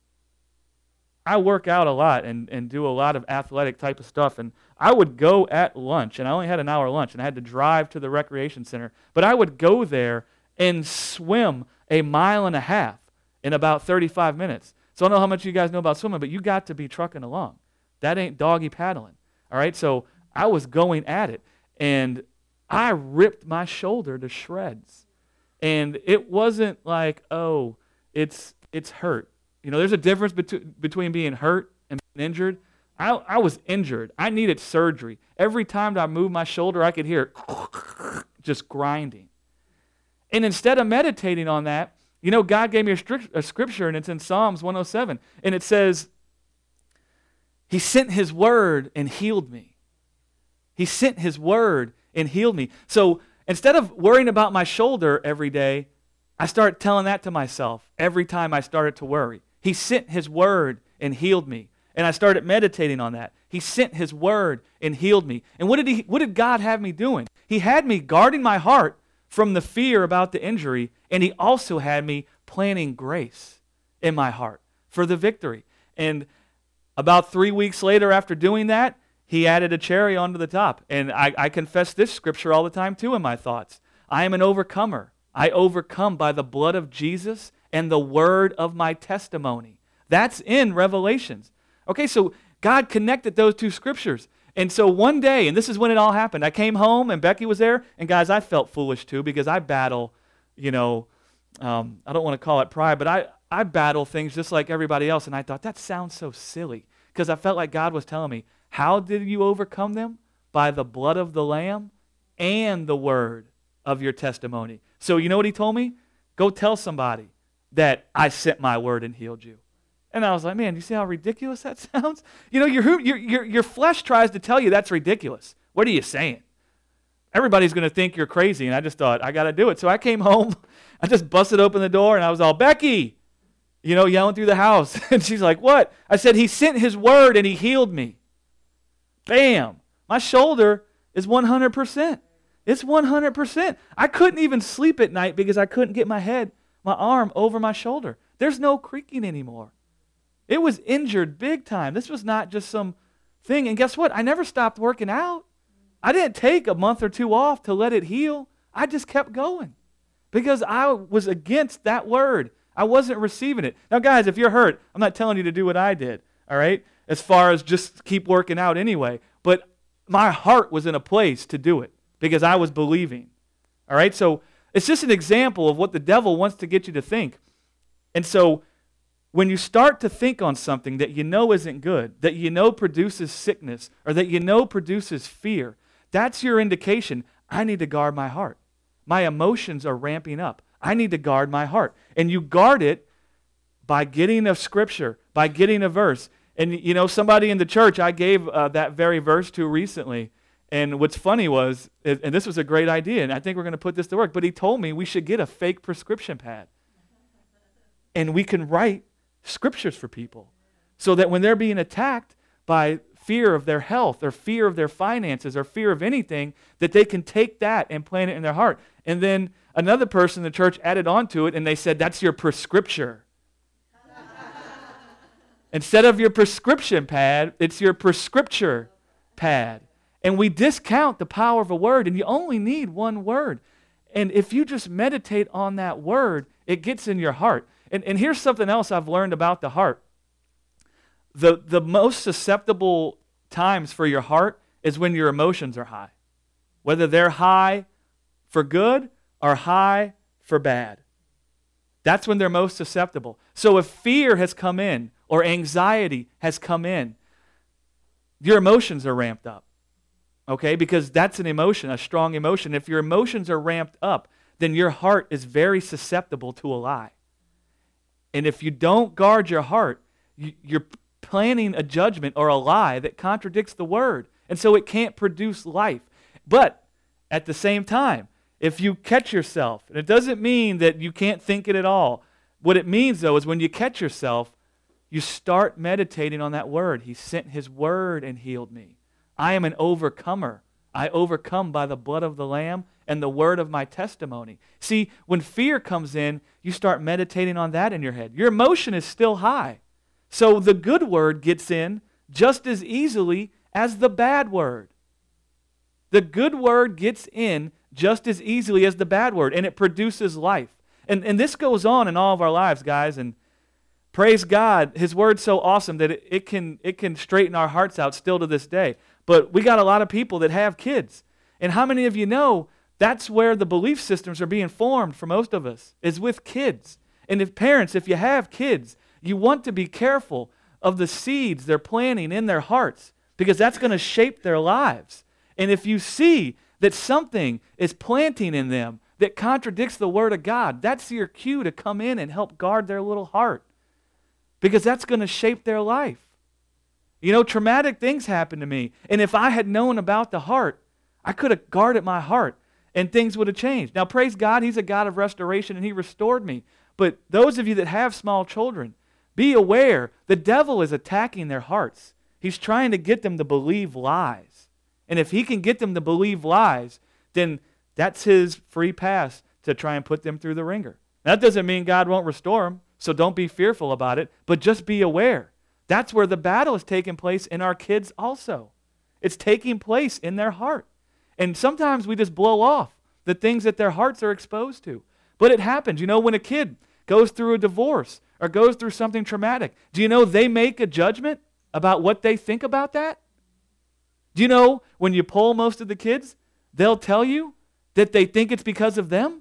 I work out a lot and, and do a lot of athletic type of stuff, and I would go at lunch, and I only had an hour lunch, and I had to drive to the recreation center, but I would go there and swim a mile and a half in about thirty-five minutes. So I don't know how much you guys know about swimming, but you got to be trucking along. That ain't doggy paddling. All right, so I was going at it, and I ripped my shoulder to shreds. And it wasn't like, oh, it's it's hurt. You know, there's a difference betu- between being hurt and being injured. I, I was injured. I needed surgery. Every time I moved my shoulder, I could hear it just grinding. And instead of meditating on that, you know, God gave me a, stri- a scripture, and it's in Psalms one oh seven. And it says, he sent his word and healed me. He sent his word and healed me. So instead of worrying about my shoulder every day, I started telling that to myself every time I started to worry. He sent his word and healed me. And I started meditating on that. He sent his word and healed me. And what did he what did God have me doing? He had me guarding my heart from the fear about the injury, and he also had me planting grace in my heart for the victory. And about three weeks later after doing that, he added a cherry onto the top. And I, I confess this scripture all the time too in my thoughts. I am an overcomer. I overcome by the blood of Jesus and the word of my testimony. That's in Revelations. Okay, so God connected those two scriptures. And so one day, and this is when it all happened, I came home and Becky was there. And guys, I felt foolish too because I battle, you know, um, I don't want to call it pride, but I, I battle things just like everybody else. And I thought, that sounds so silly because I felt like God was telling me, how did you overcome them? By the blood of the Lamb and the word of your testimony. So you know what he told me? Go tell somebody that I sent my word and healed you. And I was like, man, you see how ridiculous that sounds? You know, your, your, your, your flesh tries to tell you that's ridiculous. What are you saying? Everybody's going to think you're crazy. And I just thought, I got to do it. So I came home. I just busted open the door, and I was all, Becky, you know, yelling through the house. And she's like, what? I said, he sent his word, and he healed me. Bam. My shoulder is one hundred percent. It's one hundred percent. I couldn't even sleep at night because I couldn't get my head, my arm over my shoulder. There's no creaking anymore. It was injured big time. This was not just some thing. And guess what? I never stopped working out. I didn't take a month or two off to let it heal. I just kept going because I was against that word. I wasn't receiving it. Now, guys, if you're hurt, I'm not telling you to do what I did, all right, as far as just keep working out anyway. But my heart was in a place to do it because I was believing, all right? So it's just an example of what the devil wants to get you to think. And so when you start to think on something that you know isn't good, that you know produces sickness, or that you know produces fear, that's your indication, I need to guard my heart. My emotions are ramping up. I need to guard my heart. And you guard it by getting a scripture, by getting a verse. And you know, somebody in the church I gave uh, that very verse to recently, and what's funny was, and this was a great idea, and I think we're going to put this to work, but he told me we should get a fake prescription pad. And we can write scriptures for people so that when they're being attacked by fear of their health or fear of their finances or fear of anything, that they can take that and plant it in their heart. And then another person in the church added on to it, and they said, that's your prescripture. Instead of your prescription pad, it's your prescripture pad. And we discount the power of a word, and you only need one word. And if you just meditate on that word, it gets in your heart. And, and here's something else I've learned about the heart. The, the most susceptible times for your heart is when your emotions are high. Whether they're high for good or high for bad. That's when they're most susceptible. So if fear has come in or anxiety has come in, your emotions are ramped up. Okay? Because that's an emotion, a strong emotion. If your emotions are ramped up, then your heart is very susceptible to a lie. And if you don't guard your heart, you, you're planning a judgment or a lie that contradicts the word. And so it can't produce life. But at the same time, if you catch yourself, and it doesn't mean that you can't think it at all, What it means, though, is when you catch yourself, you start meditating on that word. He sent his word and healed me. I am an overcomer. I overcome by the blood of the Lamb and the word of my testimony. See, when fear comes in, you start meditating on that in your head. Your emotion is still high. So the good word gets in just as easily as the bad word. The good word gets in just as easily as the bad word, and it produces life. And, and this goes on in all of our lives, guys, and praise God, his word's so awesome that it, it can it can straighten our hearts out still to this day. But we got a lot of people that have kids. And how many of you know that's where the belief systems are being formed for most of us, is with kids. And if parents, if you have kids, you want to be careful of the seeds they're planting in their hearts, because that's going to shape their lives. And if you see that something is planting in them that contradicts the Word of God, that's your cue to come in and help guard their little heart, because that's going to shape their life. You know, traumatic things happen to me, and if I had known about the heart, I could have guarded my heart, and things would have changed. Now, praise God, he's a God of restoration, and he restored me. But those of you that have small children, be aware the devil is attacking their hearts. He's trying to get them to believe lies. And if he can get them to believe lies, then that's his free pass to try and put them through the ringer. That doesn't mean God won't restore them, so don't be fearful about it, but just be aware. That's where the battle is taking place in our kids also. It's taking place in their heart. And sometimes we just blow off the things that their hearts are exposed to. But it happens. You know, when a kid goes through a divorce or goes through something traumatic, do you know they make a judgment about what they think about that? Do you know when you poll most of the kids, they'll tell you that they think it's because of them?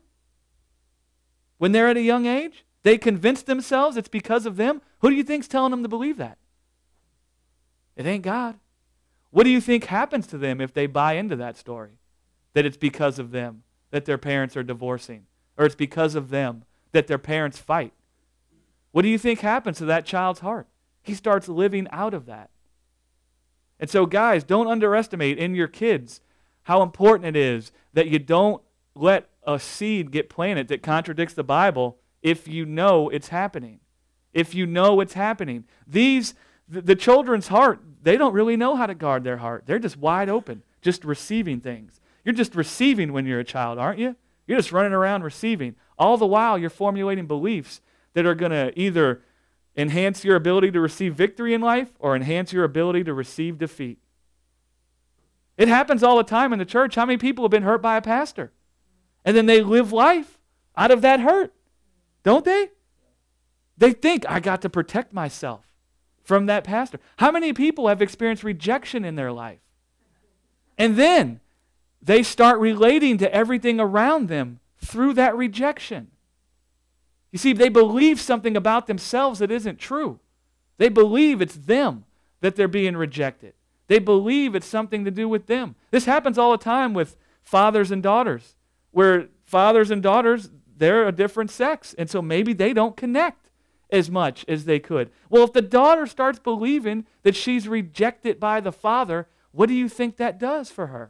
When they're at a young age, they convince themselves it's because of them. Who do you think's telling them to believe that? It ain't God. What do you think happens to them if they buy into that story? That it's because of them that their parents are divorcing, or it's because of them that their parents fight. What do you think happens to that child's heart? He starts living out of that. And so, guys, don't underestimate in your kids how important it is that you don't let a seed get planted that contradicts the Bible if you know it's happening. If you know it's happening. These, the, the children's heart, they don't really know how to guard their heart. They're just wide open, just receiving things. You're just receiving when you're a child, aren't you? You're just running around receiving. All the while, you're formulating beliefs that are going to either enhance your ability to receive victory in life or enhance your ability to receive defeat. It happens all the time in the church. How many people have been hurt by a pastor? And then they live life out of that hurt, don't they? They think, I got to protect myself from that pastor. How many people have experienced rejection in their life? And then they start relating to everything around them through that rejection. You see, they believe something about themselves that isn't true. They believe it's them that they're being rejected. They believe it's something to do with them. This happens all the time with fathers and daughters, where fathers and daughters, they're a different sex, and so maybe they don't connect as much as they could. Well, if the daughter starts believing that she's rejected by the father, what do you think that does for her?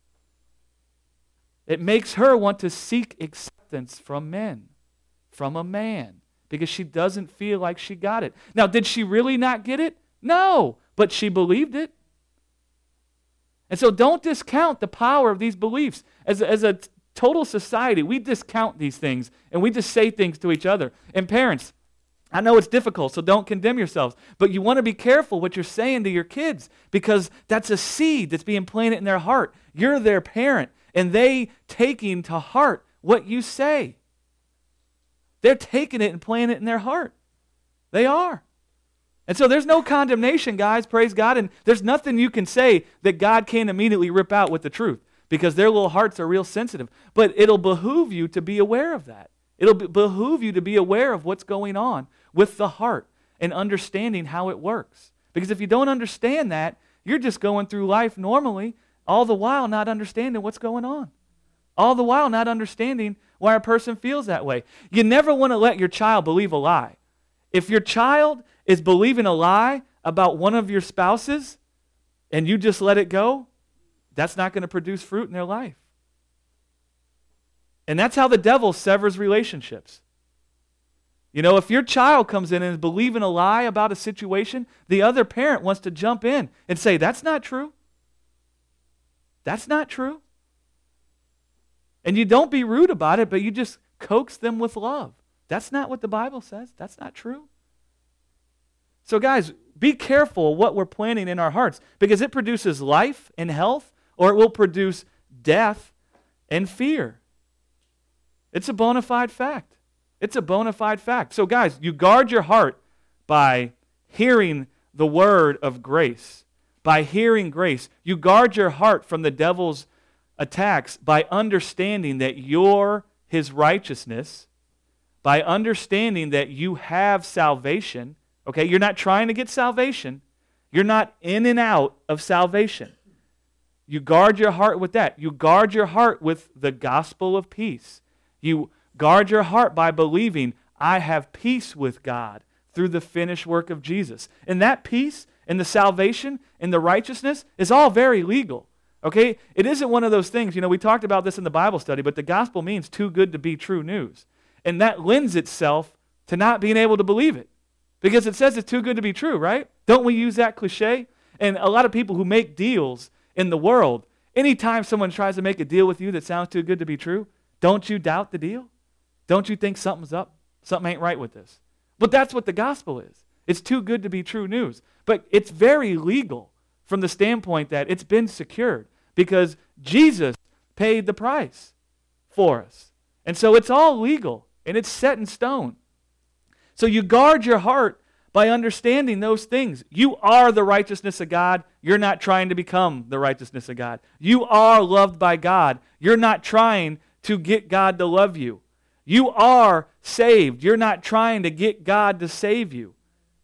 It makes her want to seek acceptance from men, from a man, because she doesn't feel like she got it. Now, did she really not get it? No, but she believed it. And so don't discount the power of these beliefs. As a, as a total society, we discount these things, and we just say things to each other. And parents, I know it's difficult, so don't condemn yourselves, but you want to be careful what you're saying to your kids, because that's a seed that's being planted in their heart. You're their parent, and they taking to heart what you say. They're taking it and planting it in their heart. They are. And so there's no condemnation, guys, praise God, and there's nothing you can say that God can't immediately rip out with the truth, because their little hearts are real sensitive. But it'll behoove you to be aware of that. It'll be- behoove you to be aware of what's going on with the heart and understanding how it works. Because if you don't understand that, you're just going through life normally, all the while not understanding what's going on. All the while not understanding why a person feels that way. You never want to let your child believe a lie. If your child is believing a lie about one of your spouses and you just let it go, that's not going to produce fruit in their life. And that's how the devil severs relationships. You know, if your child comes in and is believing a lie about a situation, the other parent wants to jump in and say, that's not true. That's not true. And you don't be rude about it, but you just coax them with love. That's not what the Bible says. That's not true. So guys, be careful what we're planting in our hearts, because it produces life and health, or it will produce death and fear. It's a bona fide fact. It's a bona fide fact. So guys, you guard your heart by hearing the word of grace. By hearing grace. You guard your heart from the devil's attacks by understanding that you're his righteousness, by understanding that you have salvation. Okay, you're not trying to get salvation. You're not in and out of salvation. You guard your heart with that. You guard your heart with the gospel of peace. You guard your heart by believing, I have peace with God through the finished work of Jesus. And that peace and the salvation and the righteousness is all very legal. Okay? It isn't one of those things, you know, we talked about this in the Bible study, but the gospel means too good to be true news. And that lends itself to not being able to believe it. Because it says it's too good to be true, right? Don't we use that cliche? And a lot of people who make deals in the world, anytime someone tries to make a deal with you that sounds too good to be true, don't you doubt the deal? Don't you think something's up? Something ain't right with this. But that's what the gospel is. It's too good to be true news. But it's very legal from the standpoint that it's been secured because Jesus paid the price for us. And so it's all legal and it's set in stone. So you guard your heart by understanding those things. You are the righteousness of God. You're not trying to become the righteousness of God. You are loved by God. You're not trying to get God to love you. You are saved. You're not trying to get God to save you.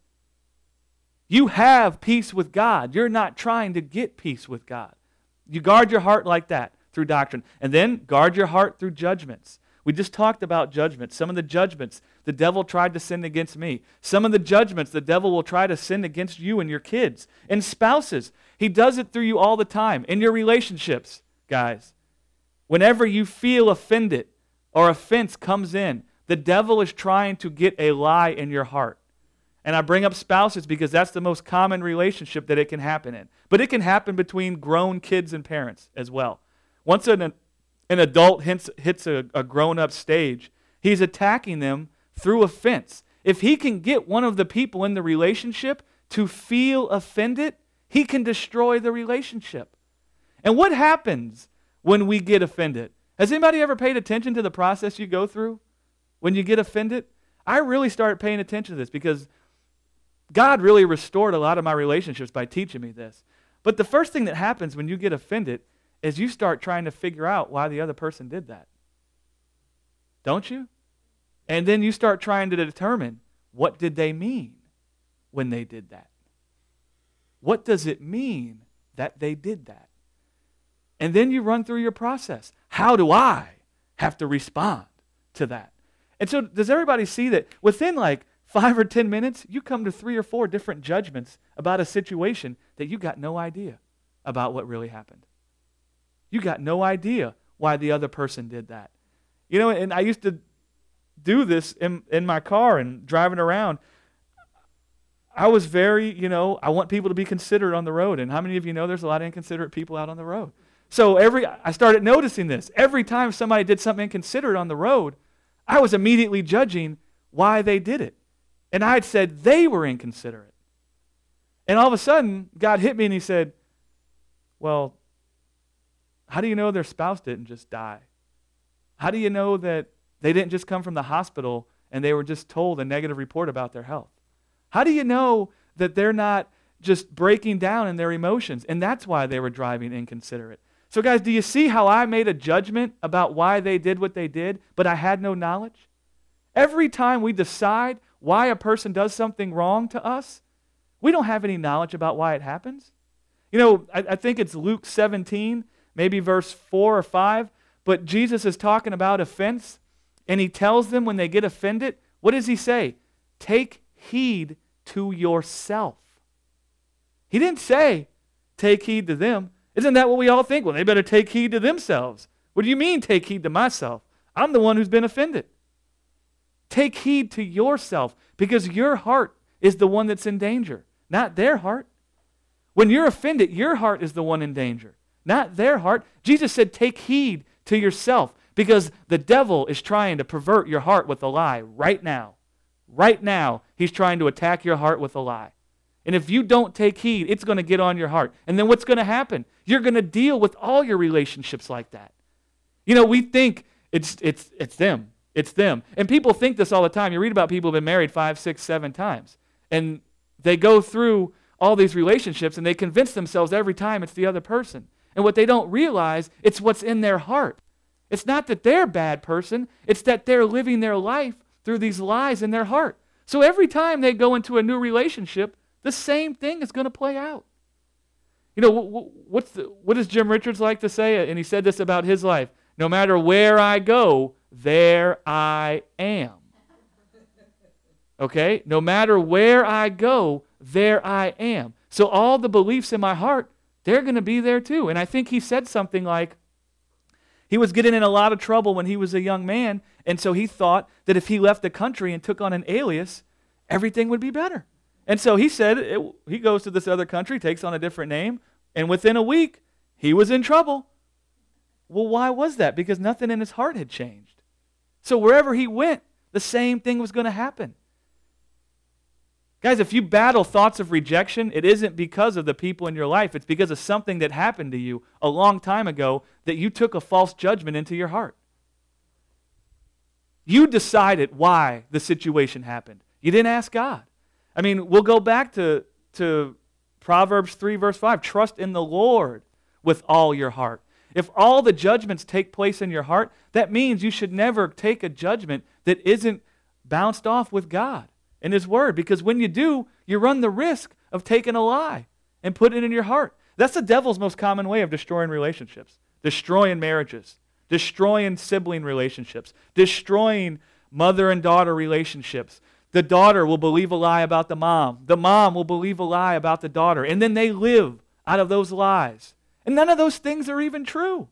You have peace with God. You're not trying to get peace with God. You guard your heart like that through doctrine. And then guard your heart through judgments. We just talked about judgments. Some of the judgments the devil tried to sin against me. Some of the judgments the devil will try to sin against you and your kids and spouses. He does it through you all the time. In your relationships, guys. Whenever you feel offended or offense comes in, the devil is trying to get a lie in your heart. And I bring up spouses because that's the most common relationship that it can happen in. But it can happen between grown kids and parents as well. Once an, an adult hits, hits a, a grown-up stage, he's attacking them through offense. If he can get one of the people in the relationship to feel offended, he can destroy the relationship. And what happens when we get offended? Has anybody ever paid attention to the process you go through when you get offended? I really started paying attention to this because God really restored a lot of my relationships by teaching me this. But the first thing that happens when you get offended is you start trying to figure out why the other person did that. Don't you? And then you start trying to determine, what did they mean when they did that? What does it mean that they did that? And then you run through your process. How do I have to respond to that? And so does everybody see that within like five or ten minutes, you come to three or four different judgments about a situation that you got no idea about what really happened. You got no idea why the other person did that. You know, and I used to do this in, in my car and driving around. I was very, you know, I want people to be considerate on the road. And how many of you know there's a lot of inconsiderate people out on the road? So every I started noticing this. Every time somebody did something inconsiderate on the road, I was immediately judging why they did it. And I had said they were inconsiderate. And all of a sudden, God hit me and he said, well, how do you know their spouse didn't just die? How do you know that they didn't just come from the hospital and they were just told a negative report about their health? How do you know that they're not just breaking down in their emotions and that's why they were driving inconsiderate? So guys, do you see how I made a judgment about why they did what they did, but I had no knowledge? Every time we decide why a person does something wrong to us, we don't have any knowledge about why it happens. You know, I, I think it's Luke seventeen, maybe verse four or five, but Jesus is talking about offense, and he tells them when they get offended, what does he say? Take heed to yourself. He didn't say, take heed to them. Isn't that what we all think? Well, they better take heed to themselves. What do you mean, take heed to myself? I'm the one who's been offended. Take heed to yourself, because your heart is the one that's in danger, not their heart. When you're offended, your heart is the one in danger, not their heart. Jesus said, take heed to yourself, because the devil is trying to pervert your heart with a lie right now. Right now, he's trying to attack your heart with a lie. And if you don't take heed, it's going to get on your heart. And then what's going to happen? You're going to deal with all your relationships like that. You know, we think it's it's it's them. It's them. And people think this all the time. You read about people who have been married five, six, seven times. And they go through all these relationships and they convince themselves every time it's the other person. And what they don't realize, it's what's in their heart. It's not that they're a bad person. It's that they're living their life through these lies in their heart. So every time they go into a new relationship, the same thing is going to play out. You know, what's the, what does Jim Richards like to say? And he said this about his life. No matter where I go, there I am. Okay? No matter where I go, there I am. So all the beliefs in my heart, they're going to be there too. And I think he said something like, he was getting in a lot of trouble when he was a young man, and so he thought that if he left the country and took on an alias, everything would be better. And so he said, it, he goes to this other country, takes on a different name, and within a week, he was in trouble. Well, why was that? Because nothing in his heart had changed. So wherever he went, the same thing was going to happen. Guys, if you battle thoughts of rejection, it isn't because of the people in your life. It's because of something that happened to you a long time ago that you took a false judgment into your heart. You decided why the situation happened. You didn't ask God. I mean, we'll go back to, to Proverbs three, verse five. Trust in the Lord with all your heart. If all the judgments take place in your heart, that means you should never take a judgment that isn't bounced off with God and His Word. Because when you do, you run the risk of taking a lie and putting it in your heart. That's the devil's most common way of destroying relationships, destroying marriages, destroying sibling relationships, destroying mother and daughter relationships. The daughter will believe a lie about the mom. The mom will believe a lie about the daughter. And then they live out of those lies. And none of those things are even true.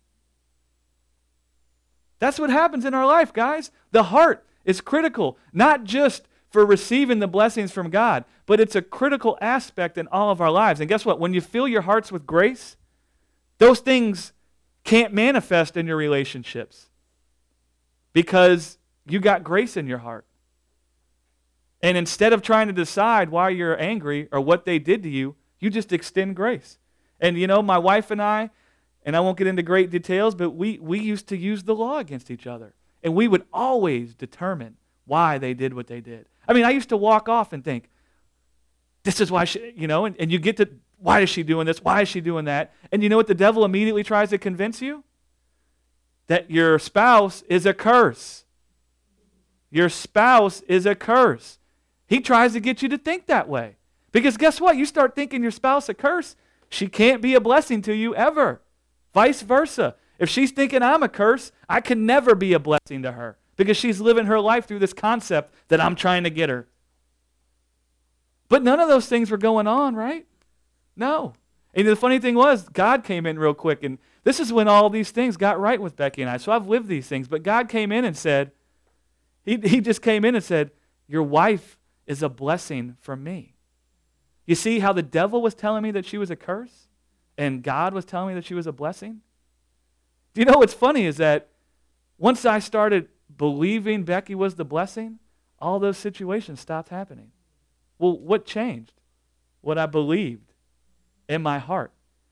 That's what happens in our life, guys. The heart is critical, not just for receiving the blessings from God, but it's a critical aspect in all of our lives. And guess what? When you fill your hearts with grace, those things can't manifest in your relationships because you got grace in your heart. And instead of trying to decide why you're angry or what they did to you, you just extend grace. And you know, my wife and I, and I won't get into great details, but we, we used to use the law against each other. And we would always determine why they did what they did. I mean, I used to walk off and think, this is why she, you know, and, and you get to, why is she doing this? Why is she doing that? And you know what the devil immediately tries to convince you? That your spouse is a curse. Your spouse is a curse. He tries to get you to think that way. Because guess what? You start thinking your spouse a curse, she can't be a blessing to you ever. Vice versa. If she's thinking I'm a curse, I can never be a blessing to her because she's living her life through this concept that I'm trying to get her. But none of those things were going on, right? No. And the funny thing was, God came in real quick, and this is when all these things got right with Becky and I. So I've lived these things, but God came in and said, he, he just came in and said, your wife is a blessing from me. You see how the devil was telling me that she was a curse and God was telling me that she was a blessing? Do you know what's funny is that once I started believing Becky was the blessing, all those situations stopped happening. Well, what changed? What I believed in my heart.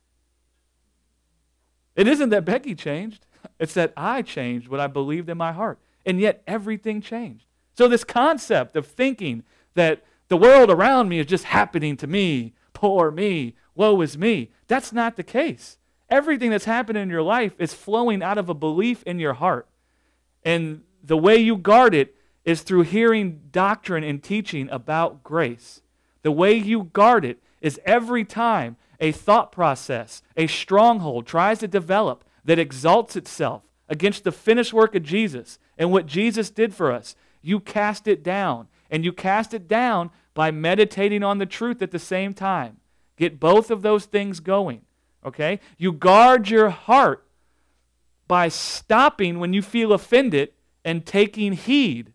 It isn't that Becky changed. It's that I changed what I believed in my heart. And yet everything changed. So this concept of thinking that the world around me is just happening to me, poor me, woe is me, that's not the case. Everything that's happening in your life is flowing out of a belief in your heart. And the way you guard it is through hearing doctrine and teaching about grace. The way you guard it is every time a thought process, a stronghold tries to develop that exalts itself against the finished work of Jesus and what Jesus did for us, you cast it down. And you cast it down by meditating on the truth at the same time. Get both of those things going, okay? You guard your heart by stopping when you feel offended and taking heed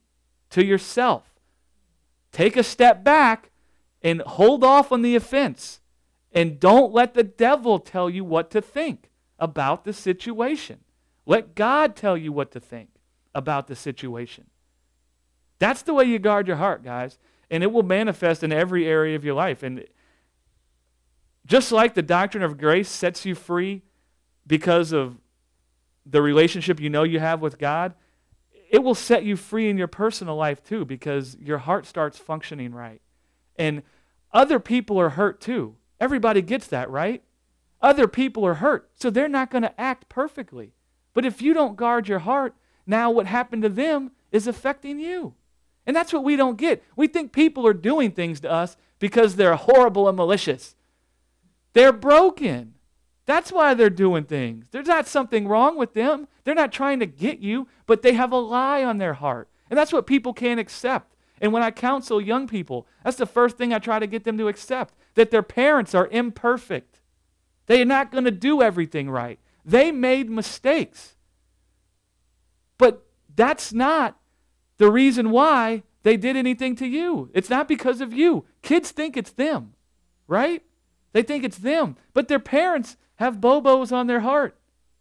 to yourself. Take a step back and hold off on the offense. And don't let the devil tell you what to think about the situation. Let God tell you what to think about the situation. That's the way you guard your heart, guys. And it will manifest in every area of your life. And just like the doctrine of grace sets you free because of the relationship you know you have with God, it will set you free in your personal life too, because your heart starts functioning right. And other people are hurt too. Everybody gets that, right? Other people are hurt, so they're not going to act perfectly. But if you don't guard your heart, now what happened to them is affecting you. And that's what we don't get. We think people are doing things to us because they're horrible and malicious. They're broken. That's why they're doing things. There's not something wrong with them. They're not trying to get you, but they have a lie on their heart. And that's what people can't accept. And when I counsel young people, that's the first thing I try to get them to accept, that their parents are imperfect. They are not going to do everything right. They made mistakes. But that's not the reason why they did anything to you. It's not because of you. Kids think it's them, right? They think it's them. But their parents have Bobos on their heart.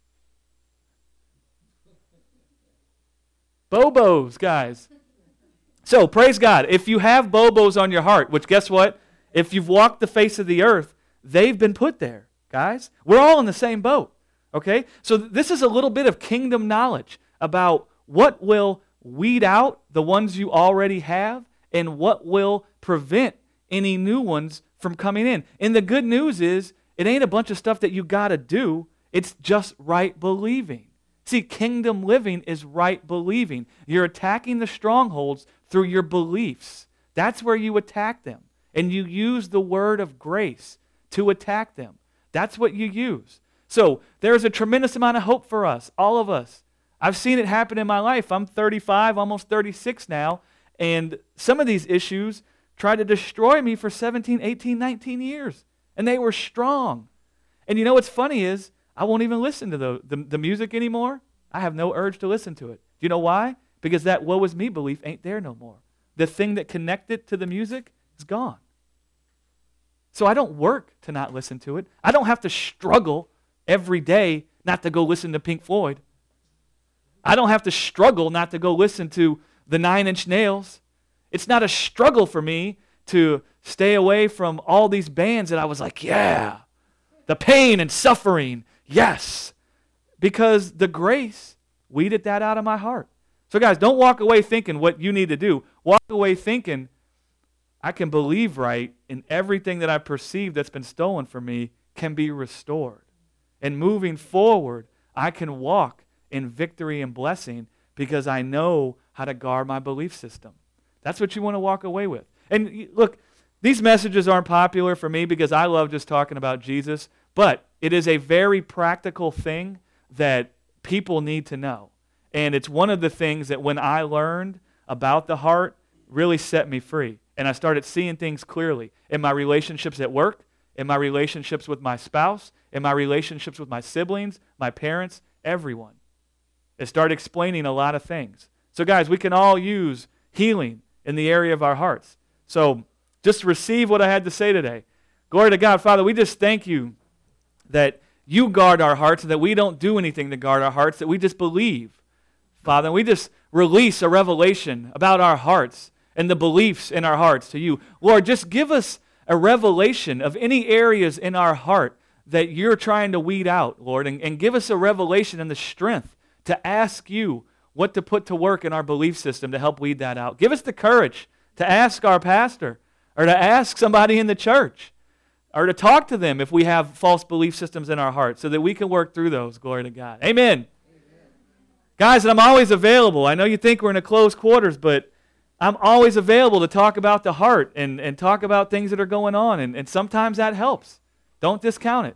Bobos, guys. So, praise God. If you have Bobos on your heart, which guess what? If you've walked the face of the earth, they've been put there, guys. We're all in the same boat, okay? So this is a little bit of kingdom knowledge about what will weed out the ones you already have and what will prevent any new ones from coming in. And the good news is, it ain't a bunch of stuff that you got to do. It's just right believing. See, kingdom living is right believing. You're attacking the strongholds through your beliefs. That's where you attack them. And you use the word of grace to attack them. That's what you use. So there's a tremendous amount of hope for us, all of us. I've seen it happen in my life. I'm thirty-five, almost thirty-six now, and some of these issues tried to destroy me for seventeen, eighteen, nineteen years. And they were strong. And you know what's funny is, I won't even listen to the, the, the music anymore. I have no urge to listen to it. Do you know why? Because that woe is me belief ain't there no more. The thing that connected to the music is gone. So I don't work to not listen to it. I don't have to struggle every day not to go listen to Pink Floyd. I don't have to struggle not to go listen to the Nine Inch Nails. It's not a struggle for me to stay away from all these bands that I was like, yeah, the pain and suffering, yes. Because the grace weeded that out of my heart. So guys, don't walk away thinking what you need to do. Walk away thinking, I can believe right, and everything that I perceive that's been stolen from me can be restored. And moving forward, I can walk in victory and blessing because I know how to guard my belief system. That's what you want to walk away with. And look, these messages aren't popular for me because I love just talking about Jesus, but it is a very practical thing that people need to know. And it's one of the things that when I learned about the heart really set me free. And I started seeing things clearly in my relationships at work, in my relationships with my spouse, in my relationships with my siblings, my parents, everyone. It started explaining a lot of things. So guys, we can all use healing in the area of our hearts. So just receive what I had to say today. Glory to God. Father, we just thank you that you guard our hearts and that we don't do anything to guard our hearts, that we just believe. Father, and we just release a revelation about our hearts and the beliefs in our hearts to you. Lord, just give us a revelation of any areas in our heart that you're trying to weed out, Lord, and, and give us a revelation and the strength to ask you what to put to work in our belief system to help weed that out. Give us the courage to ask our pastor or to ask somebody in the church or to talk to them if we have false belief systems in our hearts so that we can work through those. Glory to God. Amen. Amen. Guys, I'm always available. I know you think we're in a closed quarters, but I'm always available to talk about the heart and, and talk about things that are going on, and, and sometimes that helps. Don't discount it.